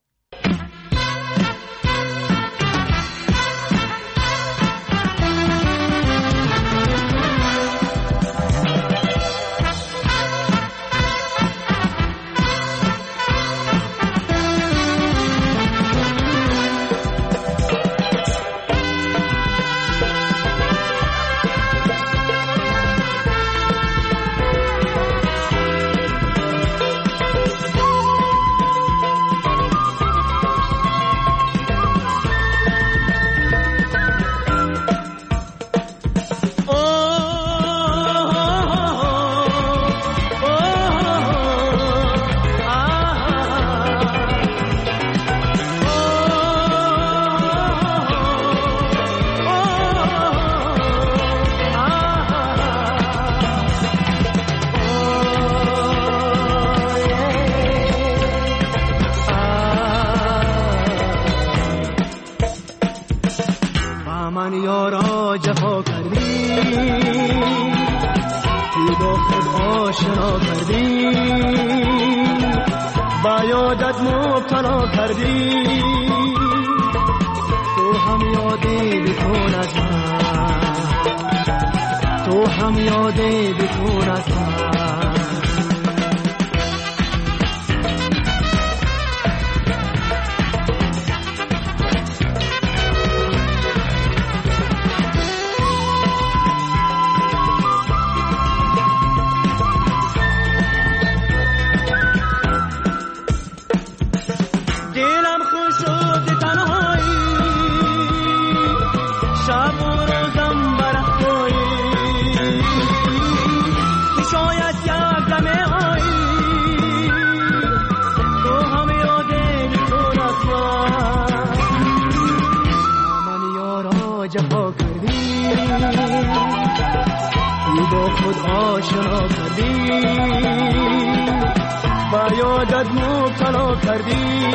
جفا کردی با خود آشنا کردی با یادت مبتلا کردی.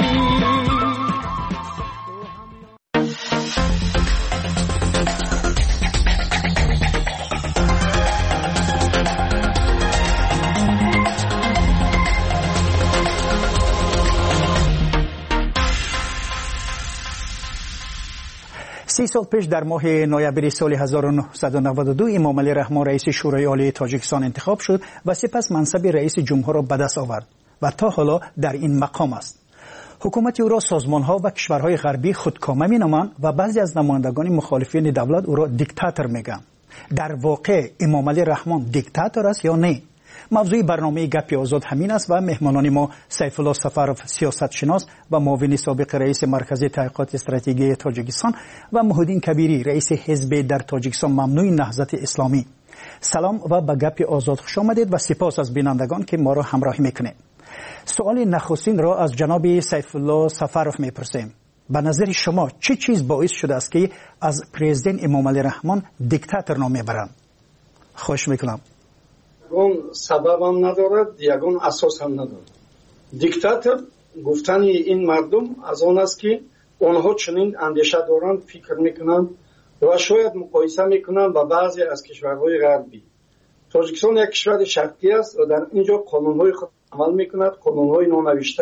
30 سال پیش در ماه نوامبر سال 1992 امام علی رحمان رئیس شورای عالی تاجیکستان انتخاب شد و سپس منصب رئیس جمهور را به دست آورد و تا حالا در این مقام است. حکومت او را سازمان‌ها و کشورهای غربی خودکامه می‌نامند و بعضی از نمایندگان مخالفین دولت او را دیکتاتور می‌گویند. در واقع امام علی رحمان دیکتاتور است یا نه؟ موضوع برنامه گپ آزاد همین است و مهمانان ما سیف الله سفروف سیاست شناس و معاون سابق رئیس مرکز تحقیقات استراتژی تاجیکستان و محمدین کبیری رئیس حزب در تاجیکستان ممنوع نهضت اسلامی. سلام و به گپ آزاد خوش آمدید و سپاس از بینندگان که ما را همراهی میکنید. سوال نخستین را از جناب سیف الله سفروف میپرسیم. به نظر شما چه چیز باعث شده است که از پرزیدنت امام علی رحمان دیکتاتور نام میبرند؟ خوش میکنم. یگان سبب هم ندارد، یگان اساس هم ندارد. دیکتاتور گفتن این مردم از آن است که آنها چنین اندیشه دارند، فکر میکنند و شاید مقایسه میکنند با بعضی از کشورهای غربی. تاجیکستان یک کشور شرقی است و در اینجا قانونهای خود عمل میکند، قانونهای نونوشته.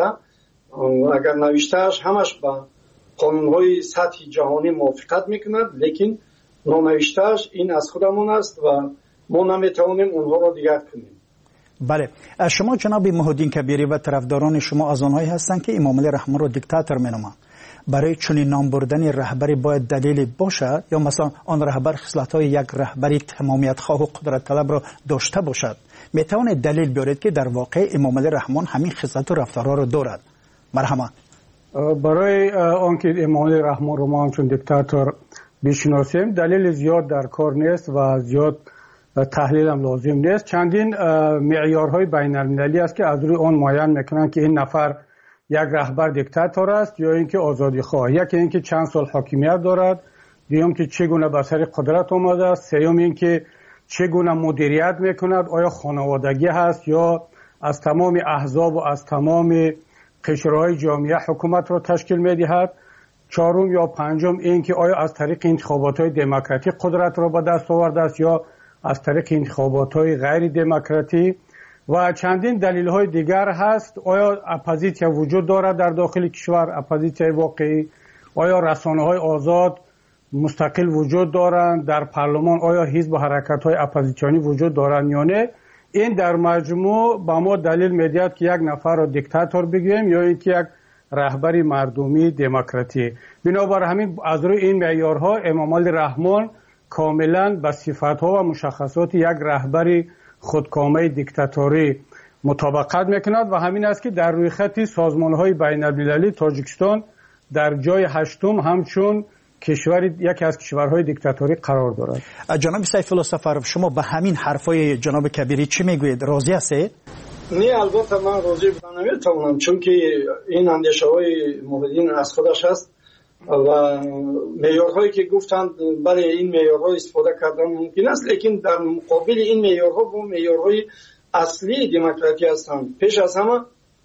اگر نوشتهش همش با قانونهای سطح جهانی موافقت میکند، لیکن نونوشتهش این از خودمان است و ما نمیتوانیم اونها را دیگر کنیم. بله، شما جناب محمدین کبیری و طرفداران شما از آنهایی هستند که امام علی رحمان را دیکتاتور مینامند. برای چنین نام بردن رهبری باید دلیلی باشد یا مثلا آن رهبر خصلت‌های یک رهبری تمامیت خواه و قدرت طلب را داشته باشد؟ میتوانید دلیل بیارید که در واقع امام علی رحمان همین خصلت و رفتارها را دارد؟ مرحبا. برای آنکه امام علی رحمان رو ما همچون دیکتاتور بشناسیم دلیل زیاد در کار نیست و زیاد تحلیل هم لازم نیست. چندین معیارهای بین المللی است که از روی آن معین میکنند که این نفر یک رهبر دیکتاتور است یا اینکه آزادی خواه. یکی اینکه چند سال حاکمیت دارد، دوم که چگونه بر سر قدرت آمده است، سوم اینکه چگونه مدیریت میکند، آیا خانوادگی هست یا از تمام احزاب و از تمام قشرهای جامعه حکومت را تشکیل میدهد، چهارم یا پنجم اینکه آیا از طریق انتخابات‌های دموکراتیک قدرت را به دست آورده است یا از طریق انتخابات‌های غیر دموکراتی و چندین دلیل‌های دیگر هست. آیا اپوزیسیون وجود دارد در داخل کشور، اپوزیسیون واقعی؟ آیا رسانه‌های آزاد مستقل وجود دارند در پارلمان؟ آیا حزب و حرکت‌های اپوزیسیونی وجود دارند یا نه؟ این در مجموع با ما دلیل می‌دهد که یک نفر را دیکتاتور بگیم یا اینکه یک رهبری مردمی دموکراتی. بنابر همین از روی این معیارها امام علی رحمان کاملا به صفات‌ها و مشخصات یک رهبری خودکامه دیکتاتوری مطابقت میکند و همین است که در روی خط سازمان‌های بین‌المللی تاجیکستان در جای 8م همچون یکی از کشورهای دیکتاتوری قرار دارد. جناب سیف الله سفروف، شما به همین حرفای جناب کبیری چی میگویید؟ راضی هستید؟ نه، البته من راضی نمیتونم، چون که این اندیشه‌های محمدین از خودش هست و معیارهایی که گفتند برای این معیارها استفاده کردن ممکن است، لیکن در مقابل این معیارها با معیارهای اصلی دموکراسی هستند. پیش از همه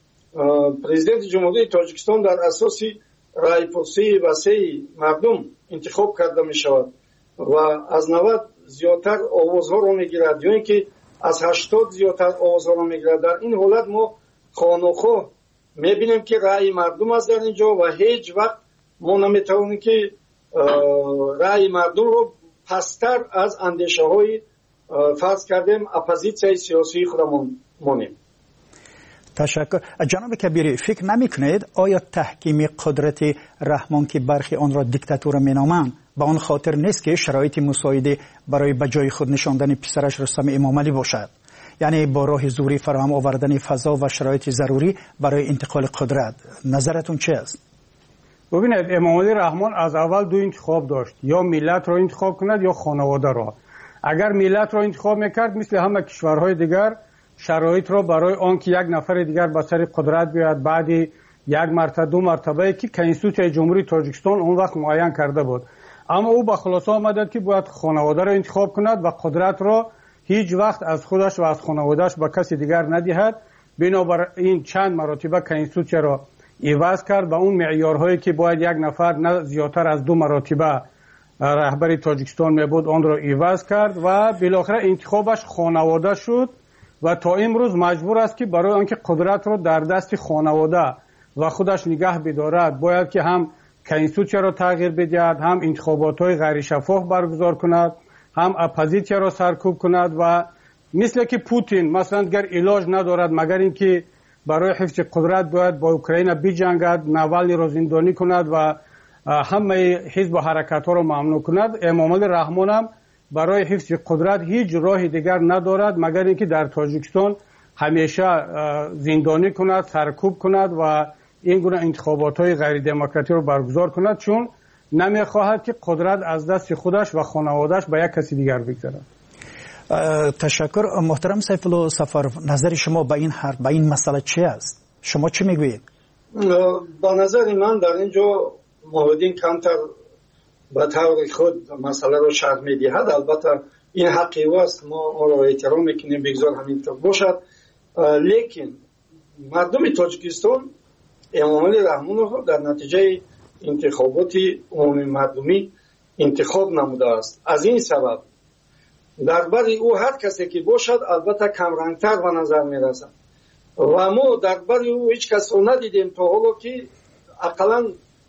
پرزیدنت جمهوری تاجیکستان در اساس رای پرسی وسیع مردم انتخاب کرده می شود و از 90 زیادتر آوازها را می گیرد یا اینکه از 80 زیادتر آوازها را می گیرد. در این حالت ما خانوخواه می بینیم که رای مردم است در اینجا و هیچ وقت ما نمیتوانیم که رای مردم رو پستر از اندیشه های فرض کردیم اپوزیسیون سیاسی خودمون مانیم. تشکر. جناب کبیری، فکر نمیکنید آیا تحکیم قدرت رحمان که برخی آن را دیکتاتور مینامند به آن خاطر نیست که شرایط مساعده برای به جای خود نشاندن پسرش رستم امام علی باشد؟ یعنی با راه زوری فراهم آوردن فضا و شرایط ضروری برای انتقال قدرت. نظرتون چه است؟ ببینید، امام علی رحمان از اول دو انتخاب داشت، یا ملت را انتخاب کند یا خانواده را. اگر ملت را انتخاب میکرد مثل همه کشورهای دیگر شرایط را برای آنکه یک نفر دیگر به سر قدرت بیاید بعد یک مرتبه دو مرتبه که کنستیتوسیون جمهوری تاجیکستان اون وقت معین کرده بود. اما او به خلاصه آمد که باید خانواده را انتخاب کند و قدرت را هیچ وقت از خودش و از خانوادهش به کسی دیگر ندهد. بنابر این چند مرتبه کنستیتوسیا را عوض کرد و اون معیارهایی که باید یک نفر نه زیادتر از 2 مرتبه رهبر تاجیکستان میبود آن را عوض کرد و بالاخره انتخابش خانواده شد و تا امروز مجبور است که برای آنکه قدرت را در دست خانواده و خودش نگه بدارد باید که هم کنستیتوسیا را تغییر بدهد، هم انتخابات‌های غیر شفاف برگزار کند، هم اپوزیسیا را سرکوب کند و مثل که پوتین مثلا گر علاج ندارد مگر اینکه برای حفظ قدرت باید با اوکراین بجنگد، ناوالنی را زندانی کند و همه حزب و حرکت‌ها را ممنوع کند. امامعلی رحمان هم برای حفظ قدرت هیچ راه دیگر ندارد مگر اینکه در تاجیکستان همیشه زندانی کند، سرکوب کند و این گونه انتخابات‌های غیر دموکراتیک رو برگزار کند، چون نمی‌خواهد که قدرت از دست خودش و خانواده‌اش به یک کسی دیگر بگذرد. تشکر. محترم سیف الله صفرов، نظر شما به این مسئله چی است؟ شما چی میگویید؟ با نظر من در اینجا موحدین کمتر به طور خود مسئله رو شرح می‌دهد. البته این حقی است، ما را احترام میکنیم، بگذار همینطور باشد. لیکن مردم تاجیکستان امامعلی رحمان رو در نتیجه انتخابات عمومی مردمی انتخاب نموده است. از این سبب در بری او هر کسی که باشد البته کمرنگتر به نظر میرسد و ما در بری او هیچ کس رو ندیدیم تا حالا که اقلا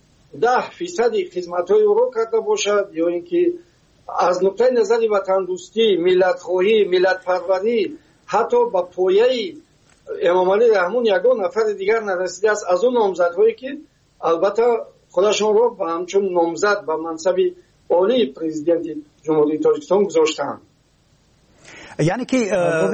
10% خدمت‌های او رو کرده باشد یا اینکه از نقطه نظر وطن دوستی، ملت خواهی، ملت پروری حتی با پایه امامعلی رحمان یگان نفر دیگر نرسیده است از اون نامزدهایی که البته خودشون رو به همچون نامزد به منصب عالی پرزیدنت جمهوری تاجیکستان گذاشتند. یعنی که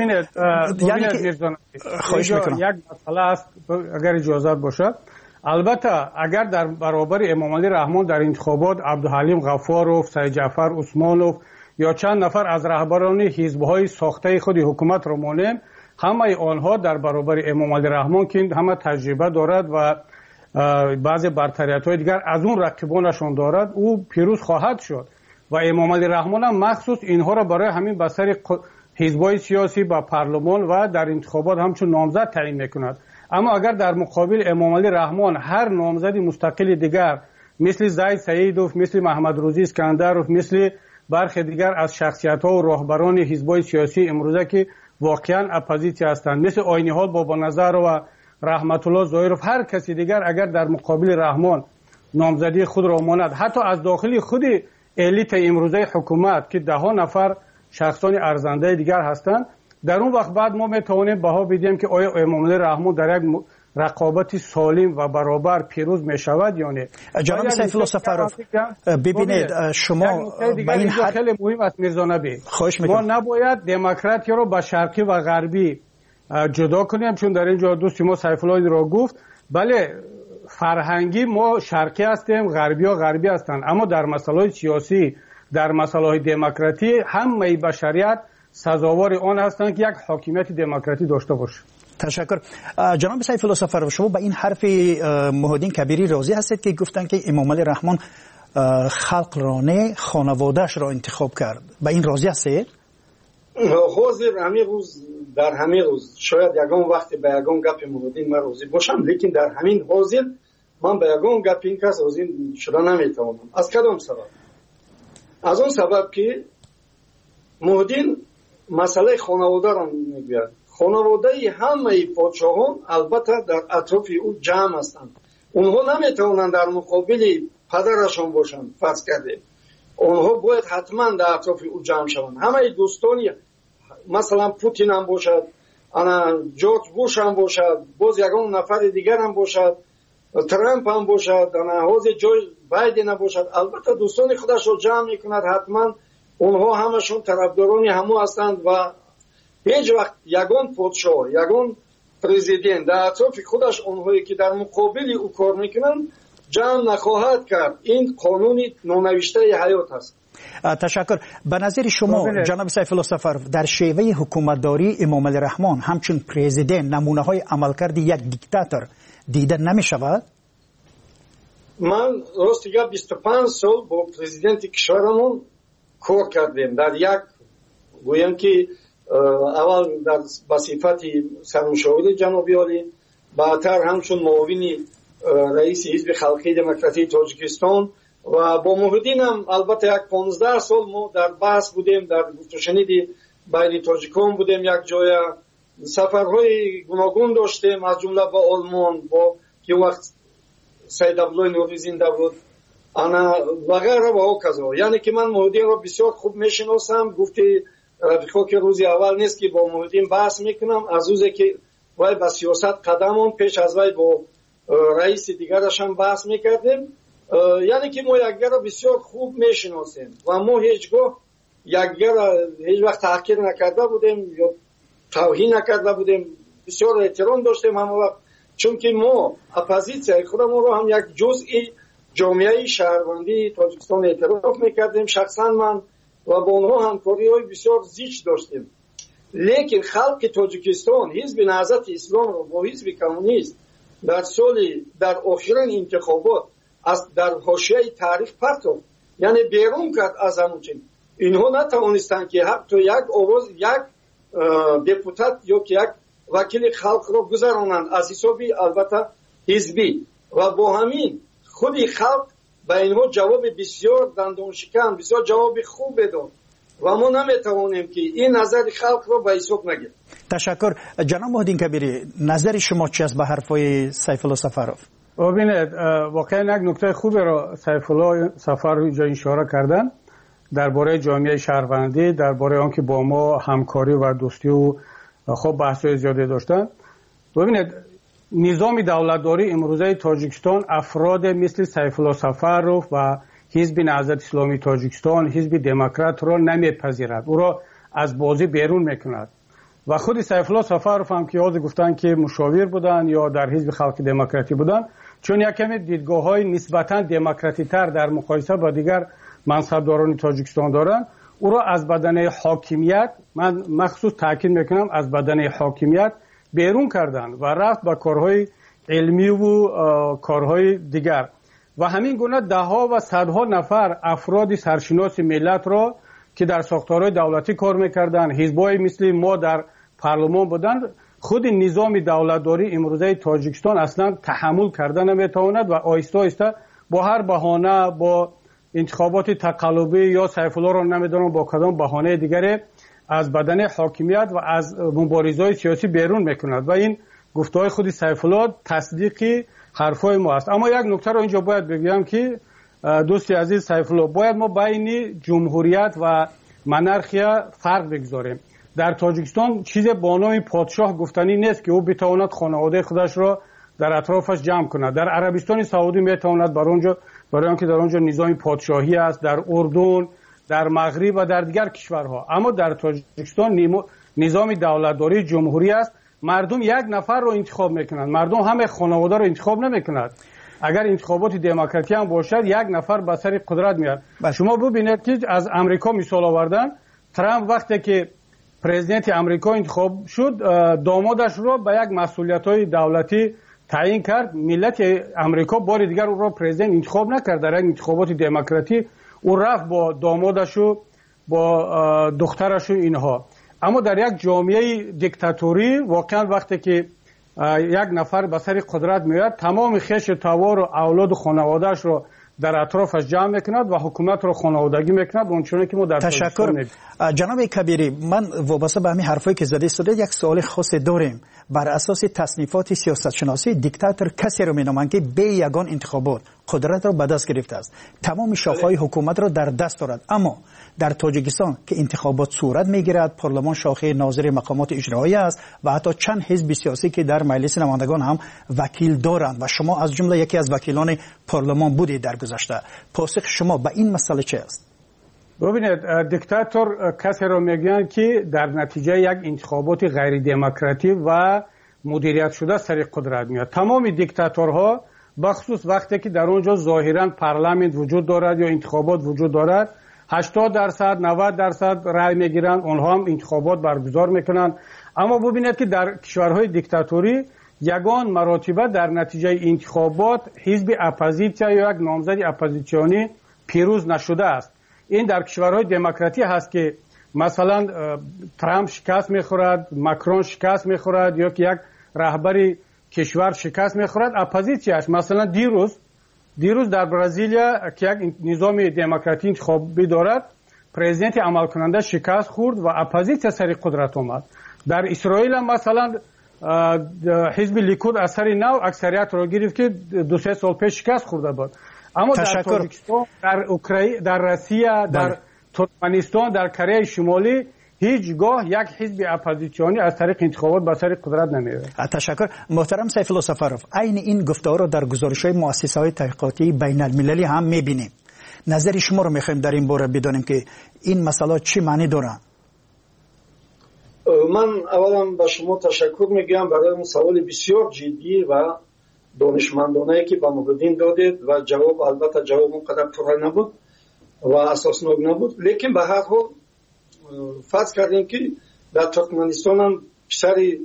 خواهش میکنم یک مسئله است اگر اجازه باشد. البته اگر در برابر امامعلی رحمان در انتخابات عبدالحلیم غفاروف، سید جعفر عثمانوف یا چند نفر از رهبران حزب‌های ساخته خود حکومت را مانیم، همه آنها در برابر امامعلی رحمان که همه تجربه دارد و بعض برتریت‌های دیگر از اون رقیبانشون دارد، او پیروز خواهد شد و امامعلی رحمان هم مخصوص اینها را برای همین بسر حزب‌های سیاسی با پارلمان و در انتخابات همچون نامزد تعیین میکند. اما اگر در مقابل امامعلی رحمان هر نامزد مستقل دیگر مثل زید سیدوف، مثل محمد روزی اسکندروف، مثل برخی دیگر از شخصیت‌ها و راهبران حزب‌های سیاسی امروزه که واقعا اپوزیسیا هستند مثل آینی‌حال بابا نظر و رحمت الله ظاهرов، هر کسی دیگر اگر در مقابل رحمان نامزدی خود را ماند، حتی از داخل خود الیت امروزه حکومت که 10 نفر شخصان ارزنده دیگر هستند، در اون وقت بعد ما میتوانیم بها بدیم که آیا امامعلی رحمان در یک رقابت سالم و برابر پیروز میشود یا نه. جناب سیف الله صفرов، ببینید شما به این خیلی مهم است میرزا نبی، ما نباید دموکراسی رو با شرقی و غربی جدا کنیم، چون در اینجا دوست ما سیف الله را گفت بله فرهنگی ما شرقی هستیم، غربی ها غربی هستند، اما در مسائل سیاسی، در مسائل دموکراسی همه بشریت سزاوار آن هستند که یک حاکمیت دموکراتی داشته باشه. تشکر. جناب سیف الله صفرov، شما به این حرف موحدین کبیری راضی هستید که گفتن که امامعلی رحمان خلق رانه خانوادهش را انتخاب کرد؟ به این راضی هستید؟ حاضر همین روز در همین روز شاید یگان وقتی به یگان گپ موحدین من راضی باشم، لیکن در همین حاضر من به یگان گپ این کس راضی شده نمیتوانم. از کدام سبب؟ از اون سبب که موحدین مسئله خانواده را میگوید. خانواده همه پادشاهان البته در اطراف او جمع هستند. اونها نمیتوانند در مقابل پدرشان باشند. فرض کرده اونها باید حتما در اطراف او جمع شوند. همه دوستانی مثلا پوتین هم باشد، جورج بوش هم باشد، باز یگان نفر دیگر هم باشد، ترامپ هم باشد، حاضر جو بایدن هم باشد، البته دوستان خودش رو جمع میکند. حتما اونها همشون طرفداران همو هستند و هیچ وقت یگان پادشاه، یگان پرزیدنت در اطراف خودش اونهایی که در مقابل او کار میکنند جمع نخواهد کرد. این قانون نونوشته حیات است. تشکر. به نظر شما جناب سیف الله صفرov در شیوه حکومتداری امامعلی رحمان همچون پرزیدنت نمونه های عملکرد یک دیکتاتور دیده نمی شود؟ من راستیگه 25 سال با پرزیدنت کشورمون کار کردیم. در یک گویم که اول در صفت سرمشاور جنابی عالی، بعدتر همچون معاون رئیس حزب خلقی دموکراتی تاجیکستان و با محدین هم البته یک 15 سال ما در بحث بودیم، در گفت و شنید بین تاجیکان بودیم. یک جای سفرهای گوناگون داشتیم، از جمله با آلمان، با که وقت سید عبدالله نوری زنده بود، انا و غیره و هکذا. یعنی که من محدین را بسیار خوب میشناسم. گفتی رفیقا که روزی اول نیست که با محدین بحث میکنم، از روزی که وای با سیاست قدمون پیش از وای با رئیس دیگرش هم بحث میکردیم. یعنی که ما یکدیگر را بسیار خوب میشناسیم و ما هیچگاه یکدیگر را هیچ وقت تحقیر نکرده بودیم یا توهین نکرده بودیم، بسیار احترام داشتیم همه وقت، چون که ما اپوزیسیای خودمون رو هم یک جزئی جامعه شهروندی تاجیکستان اعتراف میکردیم. شخصا من و با اونها همکاری‌های بسیار زیچ داشتیم. لیکن خلق تاجیکستان حزب نهضت اسلام رو با حزب کمونیست در آخرین انتخابات در حاشیه تاریخ پرتافت، یعنی بیرون کرد از همون چیز. اینها نتوانستند که حتی یک آواز یک دپوتات یا یک وکیل خلق را گذرانند از حسابی البته حزبی، و با همین خودی خلق به اینها جواب بسیار دندان شکن، بسیار جواب خوب داد و ما نمیتوانیم که این نظر خلق را به حساب نگیریم. تشکر. جناب محدین کبیری، نظر شما چی است به حرفای سیف الله سفروف؟ ببینید، واقعا یک نکته خوبی را سیف الله سفروف اینجا اشاره کردن درباره جامعه شهروندی، درباره آنکه با ما همکاری و دوستی و خب بحث‌های زیادی داشتن. ببینید، نظام دولتداری امروزه تاجیکستان افراد مثل سیف الله سفروف و حزب نهضت اسلامی تاجیکستان، حزب دموکرات را نمیپذیرد، او را از بازی بیرون میکند. و خود سیف الله سفروف هم که گفتن که مشاور بودن یا در حزب خلق دموکراتی بودن، چون یک کمی دیدگاه‌های نسبتاً دموکراتی‌تر در مقایسه با دیگر منصبداران تاجیکستان دارند، او را از بدنه حاکمیت، من مخصوص تاکید میکنم از بدنه حاکمیت بیرون کردن و رفت به کارهای علمی و کارهای دیگر. و همین گونه ده ها و صدها نفر افراد سرشناس ملت را که در ساختارهای دولتی کار میکردن، حزبای مثل ما در پارلمان بودند، خود نظام دولتداری امروزه تاجیکستان اصلا تحمل کردن نمیتواند و آهسته آهسته با هر بهانه، با انتخابات تقلبی یا سیف الله را نمیدونم با کدام بهانه دیگری از بدن حاکمیت و از مبارزه‌های سیاسی بیرون میکند و این گفته‌های خود سیف الله تصدیقی حرفای ما است. اما یک نکته رو اینجا باید بگم که دوستی عزیز سیف الله، باید ما بین جمهوریت و منارخیا فرق بگذاریم. در تاجیکستان چیز با نام پادشاه گفتنی نیست که او بتواند خانواده خودش را در اطرافش جمع کند. در عربستان سعودی میتواند برای آنکه در آنجا نظام پادشاهی است، در اردن، در مغرب و در دیگر کشورها. اما در تاجیکستان نظام دولتداری جمهوری است. مردم یک نفر رو انتخاب میکنند، مردم همه خانواده رو انتخاب نمیکنند. اگر انتخابات دموکراتی هم باشد یک نفر به سر قدرت میاد. شما ببینید که از امریکا مثال آوردن، ترامپ وقتی که پرزیدنت امریکا انتخاب شد، دامادش رو به یک مسئولیت‌های دولتی تعیین کرد. ملت امریکا بار دیگر او را پرزیدنت انتخاب نکرد. در انتخابات دموکراتی او رفت با دامادش و با دخترش و اینها. اما در یک جامعه دیکتاتوری واقعا وقتی که یک نفر به سر قدرت میاد، تمام خش توار و اولاد و خانواده‌اش رو در اطرافش جمع میکند و حکومت رو خانوادگی میکند. اونچنانی که ما در تشکر. جناب کبیری، من وابسته به همین حرفایی که زده شده یک سوال خاص داریم. بر اساس تصنیفات سیاست شناسی، دیکتاتور کسی رو مینامند که به یگان انتخابات قدرت را به دست گرفته است، تمام شاخه‌های حکومت را در دست دارد. اما در تاجیکستان که انتخابات صورت میگیرد، پارلمان شاخه ناظر مقامات اجرایی است و حتی چند حزب سیاسی که در مجلس نمایندگان هم وکیل دارند و شما از جمله یکی از وکیلان پارلمان بودید در گذشته. پاسخ شما به این مسئله چه است؟ ببینید، دیکتاتور کسی را میگن که در نتیجه یک انتخابات غیر دموکراتی و مدیریت شده سر قدرت میاد. تمام دیکتاتورها بخصوص وقتی که در اونجا ظاهرا پارلمان وجود دارد یا انتخابات وجود دارد، 80% 90% رای میگیرن، اونها هم انتخابات برگزار میکنن. اما ببینید که در کشورهای دیکتاتوری یگان مراتبه در نتیجه انتخابات حزب اپوزیسیا یا یک نامزد اپوزیسیونی پیروز نشده است. این در کشورهای دموکراتی هست که مثلا ترامپ شکست میخورد، ماکرون شکست میخورد یا که یک رهبری کشور شکست میخورد، اپوزیسیاش مثلا دیروز در برزیلیا که یک نظام دموکراتی انتخابی دارد، پرزیدنت عمل کننده شکست خورد و اپوزیسیا سر قدرت آمد. در اسرائیل مثلا حزب لیکود از سر نو اکثریت را گرفت که 2-3 سال پیش شکست خورده بود. اما در تاجیکستان، در اوکراین، در روسیه، در ترکمنستان، در کره شمالی هیچگاه یک حزب اپوزیسیونی از طریق انتخابات به سر قدرت نمیاد. تشکر. محترم سیف الله سفرов، عین این گفتار را در گزارش‌های مؤسسه‌های تحقیقاتی بین المللی هم می‌بینیم. نظر شما رو می‌خوایم در این باره بدانیم که این مسئله چی معنی دارند. من اولا با شما تشکر میگم برای اون سوال بسیار جدی و دانشمندانه که با مقدم دادید و جواب البته جواب اونقدر پره نبود و اساسناک نبود، لیکن به هر حال فرض کردیم که در ترکمنستان هم پسری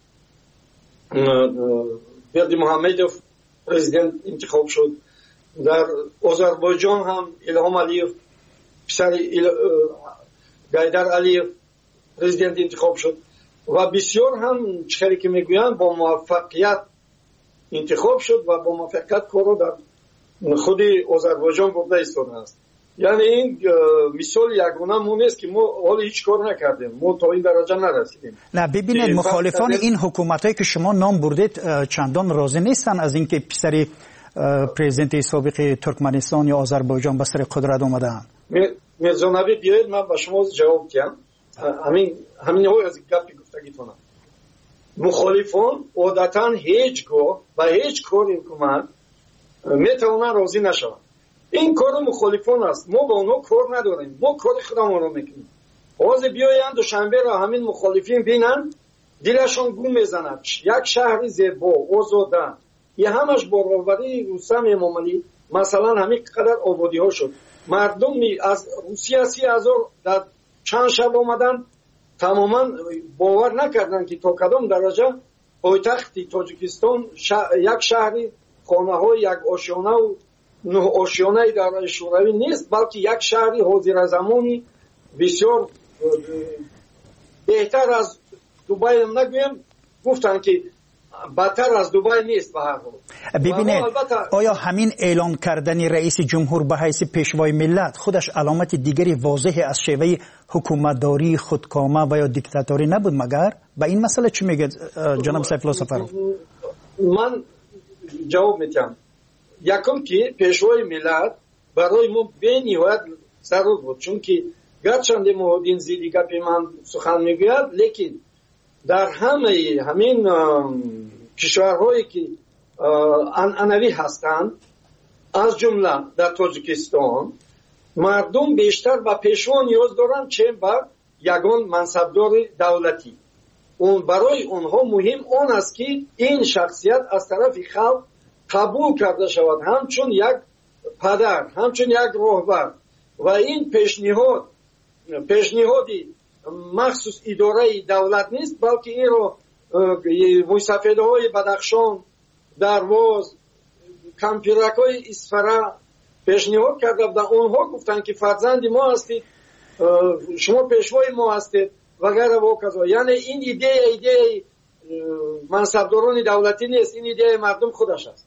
برد محمدوف پرزیدنت انتخاب شد، در آذربایجان هم الهام علیف پسر گایدر علیف پرزیدنت انتخاب شد و بسیار هم چخری که میگویند با موفقیت انتخاب شد و با موفقیت کارو در خود آذربایجان برده ایستاده است. یعنی این مثال یگانه مون است که ما حالا هیچ کار نکردیم، ما تا این درجه نرسیدیم. نه ببینید، مخالفان این حکومتایی که شما نام بردید چندان راضی نیستن از اینکه پسر پرزیدنت سابق ترکمنستان یا آذربایجان به سر قدرت اومدن. میرزا نبی بیاید من به شما جواب دهم. همین های از گپی گفتگیتونم. مخالفان عادتا هیچگاه و هیچ کار حکومت میتونن راضی نشوند. این کار مخالفان است، ما با اونها کار نداریم، ما کار خودمون رو میکنیم. آز بیایند دوشنبه را همین مخالفین بینن دلشان گم میزند. یک شهر زیبا آزاده، یه همش برابری رستم امامعلی مثلا همین قدر آبادی ها شد، مردم از روسیه 30,000 در چند شب آمدن، تماما باور نکردن که تا کدام درجه پایتخت تاجیکستان یک شهری خانه های یک آشیانه و 9 آشیانه در شوروی نیست، بلکه یک شهری حاضر زمانی بسیار بهتر از دبی هم نگویم، گفتن که بدتر از دبی نیست. به هر حال ببینید، آیا همین اعلان کردن رئیس جمهور به حیث پیشوای ملت خودش علامت دیگری واضح از شیوه حکومتداری خودکامه و یا دیکتاتوری نبود مگر؟ به این مسئله چی میگه جناب سیف الله سفرov؟ من جواب میدم. یکم که پیشوای ملت برای ما به نهایت ضرور بود، چون که گرچند مهدین زیدی گپی من سخن میگوید، لیکن در همین کشورهایی که عنعنوی هستند از جمله در تاجیکستان، مردم بیشتر به پیشوا نیاز دارند چه بر یگان منصبدار دولتی. برای اونها مهم آن است که این شخصیت از طرف خلق قبول کرده شود همچون یک پدر، همچون یک راهبر، و این پیشنهادی مخصوص اداره دولت نیست، بلکه این رو موسفیده های بدخشان، درواز، کمپیرک های اصفره پیشنهاد کرده و اونها گفتن که فرزند ما هستید، شما پیشوای ما هستید وغیره و کذا. یعنی این ایده منصبداران دولتی نیست، این ایده مردم خودش است.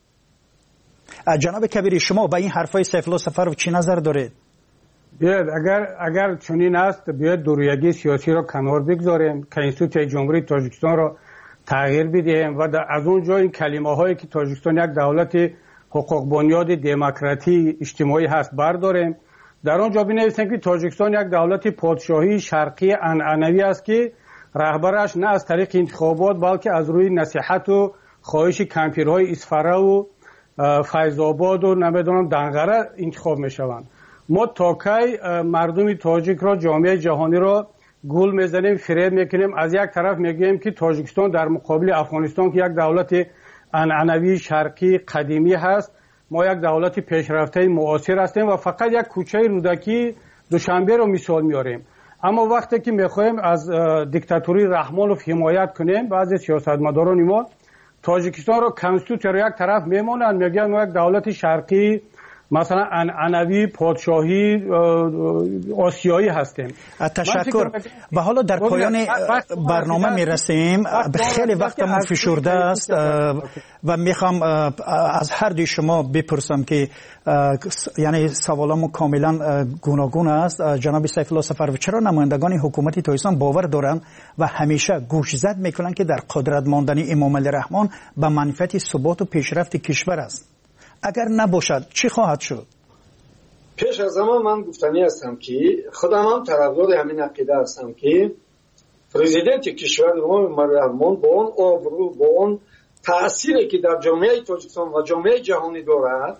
جناب کبیری، شما با این حرفای سیف الله سفرov چی نظر دارید؟ بیاید اگر چنین است بیاید دوریگی سیاسی را کنار بگذاریم، کنستیتوسیون جمهوری تاجیکستان را تغییر بدهیم و از اونجا این کلمه هایی که تاجیکستان یک دولت حقوق بنیاد دموکراتی اجتماعی هست برداریم، در آنجا بنویسیم که تاجیکستان یک دولت پادشاهی شرقی عنعنوی است که رهبرش نه از طریق انتخابات بلکه از روی نصیحت و خواهش کمپیرهای اصفره و فیض‌آباد و نمیدونم دنقره انتخاب میشوند. ما تا کی مردم تاجیک را، جامعه جهانی را گول میزنیم، فریب میکنیم؟ از یک طرف میگیم که تاجیکستان در مقابل افغانستان که یک دولت عنعنوی شرقی قدیمی هست، ما یک دولت پیشرفته معاصر هستیم و فقط یک کوچه رودکی دوشنبه رو مثال میاریم. اما وقتی که میخوایم از دیکتاتوری رحمانوف حمایت کنیم، بعضی سیاستمداران ما تاجیکستان رو کنستیتوسیون رو یک طرف میمونن، میگن ما یک دولت شرقی مثلا عنعنوی پادشاهی آسیایی هستیم. تشکر. و حالا در پایان برنامه میرسیم، خیلی وقتمون فشرده است و میخوام از هر دوی شما بپرسم که یعنی سوالامو کاملا گوناگون است. جناب سیف الله صفروی، چرا نمایندگان حکومت تاجیکستان باور دارند و همیشه گوشزد میکنند که در قدرت ماندن امام علی رحمان به منفعت ثبات و پیشرفت کشور است؟ اگر نباشد چی خواهد شد؟ پیش از همه من گفتنی هستم که خودم هم طرفدار همین عقیده هستم که پرزیدنت کشور امام علی رحمان با اون آبرو، با اون تأثیری که در جامعه تاجیکستان و جامعه جهانی دارد،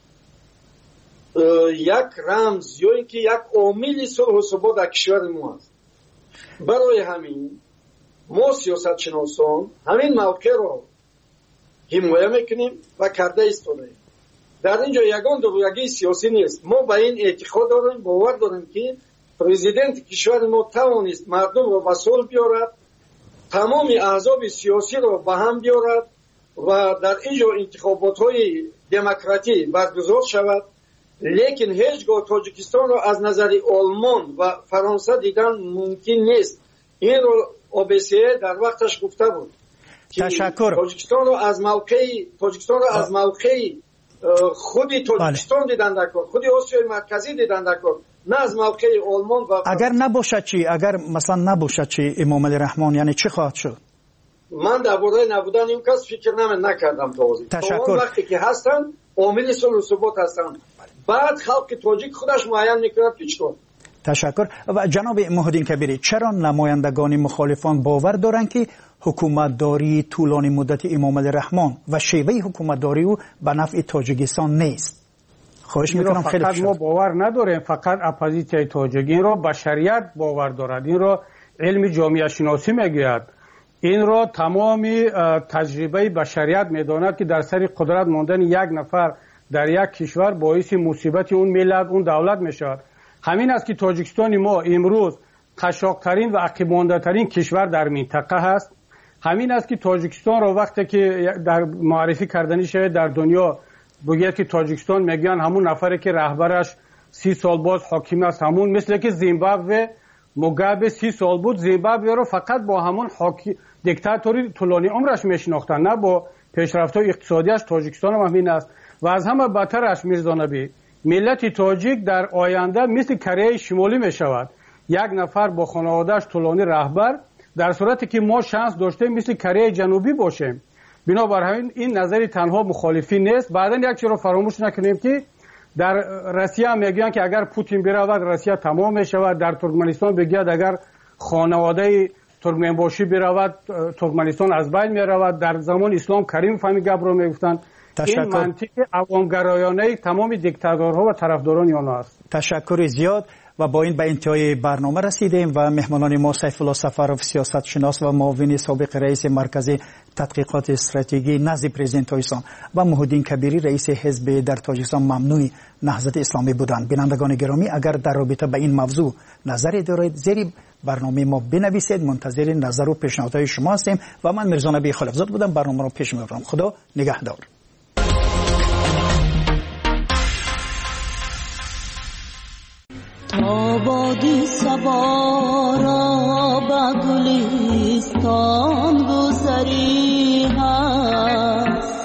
یک رمز یا اینکه یک عامل صلح و ثبات در کشور ما است. برای همین ما سیاستشناسان همین موقع رو حمایت میکنیم و کرده ایستادیم. در اینجا یگان درویگی سیاسی نیست. ما به این اعتقاد داریم، باور داریم که پرزیدنت کشور ما توانست مردم رو به صلح بیارد، تمام احزاب سیاسی رو به هم بیارد و در اینجا انتخابات های دموکراتی برگزار شود. لیکن هیچگاه تاجیکستان رو از نظر آلمان و فرانسه دیدن ممکن نیست. این رو OBSE در وقتش گفته بود. تشکر. تاجیکستان رو از موقع خودی تاجیکستان دیدن در کار، خودی آسیای مرکزی دیدن در کار، نه از موقع آلمان و اگر نباشد چی؟ اگر مثلا نباشد چی امام علی رحمان، یعنی چی خواهد شد؟ من درباره نبودن این کس فکر نکردم تشکر. تا وقتی که هستن عامل صلح و ثبات هستن، بعد خلق تاجیک خودش معین میکنه که چطور. تشکر. و جناب محمدین کبیری، چرا نمایندگان مخالفان باور دارند که حکومتداری طولانی مدت امام علی رحمان و شیوه حکومتداری او به نفع تاجیکستان نیست؟ خواهش میکنم خیلی فقط ما باور نداریم، فقط اپوزیسیون تاجیک این رو بشریت باور دارد، این رو علم جامعه شناسی میگوید، این رو تمامی تجربه بشریت میداند که در سر قدرت ماندن یک نفر در یک کشور باعث مصیبت اون ملت، اون دولت میشود. همین است که تاجیکستان ما امروز قشاق‌ترین و عقب‌مانده‌ترین کشور در منطقه هست. همین است که تاجیکستان رو وقتی که در معرفی کردنی شود در دنیا بگید که تاجیکستان میگن همون نفری که رهبرش 30 سال باز حاکم است، همون مثل که زیمبابوه موگابه 30 سال بود، زیمبابوه رو فقط با همون دیکتاتوری طولانی عمرش میشناختن، نه با پیشرفت‌های اقتصادیش. تاجیکستان هم همین است و از همه بدترش میرزا نبی، ملت تاجیک در آینده مثل کره شمالی میشود، یک نفر با خانواده‌اش طولانی رهبر، در صورتی که ما شانس داشتیم مثل کره جنوبی باشیم. بنابراین این نظری تنها مخالفی نیست. بعداً یک چیز رو فراموش نکنیم که در روسیه میگن که اگر پوتین برود روسیه تمام میشود، در ترکمنستان بگید اگر خانواده ترکمن باشی برود ترکمنستان از بین میرود. در زمان اسلام کریم فهمی گپ رو میگفتن. این منطق عوامگرایانه تمام دیکتاتورها و طرفداران آنها است. تشکر زیاد. و با این به انتهای برنامه رسیدیم و مهمانان ما سیف الله صفروی سیاست شناس و معاون سابق رئیس مرکز تحقیقات استراتژی نزد پرزیدنت تاجیکستان و محمدین کبیری رئیس حزب در تاجیکستان ممنوع نهضت اسلامی بودند. بینندگان گرامی، اگر در رابطه به این موضوع نظری دارید زیر برنامه ما بنویسید، منتظر نظر و پیشنهادهای شما هستیم. و من میرزا نبی خالقزاد بودم، برنامه رو پیش میبرم. خدا نگهدار. آبادی صبا را به گلستان گذری هست،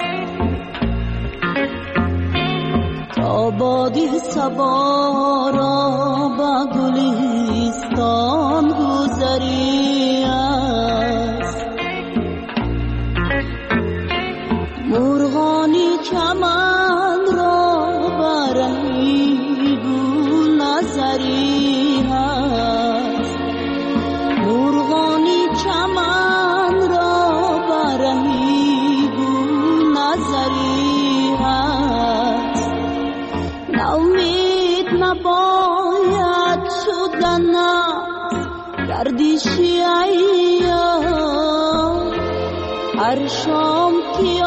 آبادی صبا را به گلستان گذری هست، مرغانی چمن را برهی نظری هست، مرغانی چمن را برهی نظری هست، نومید نباید شدن گردشی ایام، هر شام که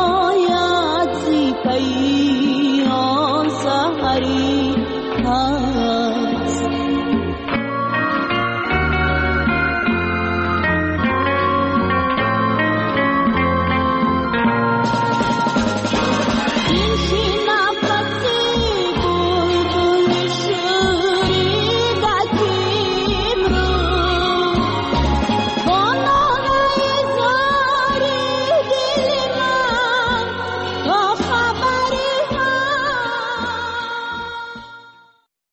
آید زی پیان سحری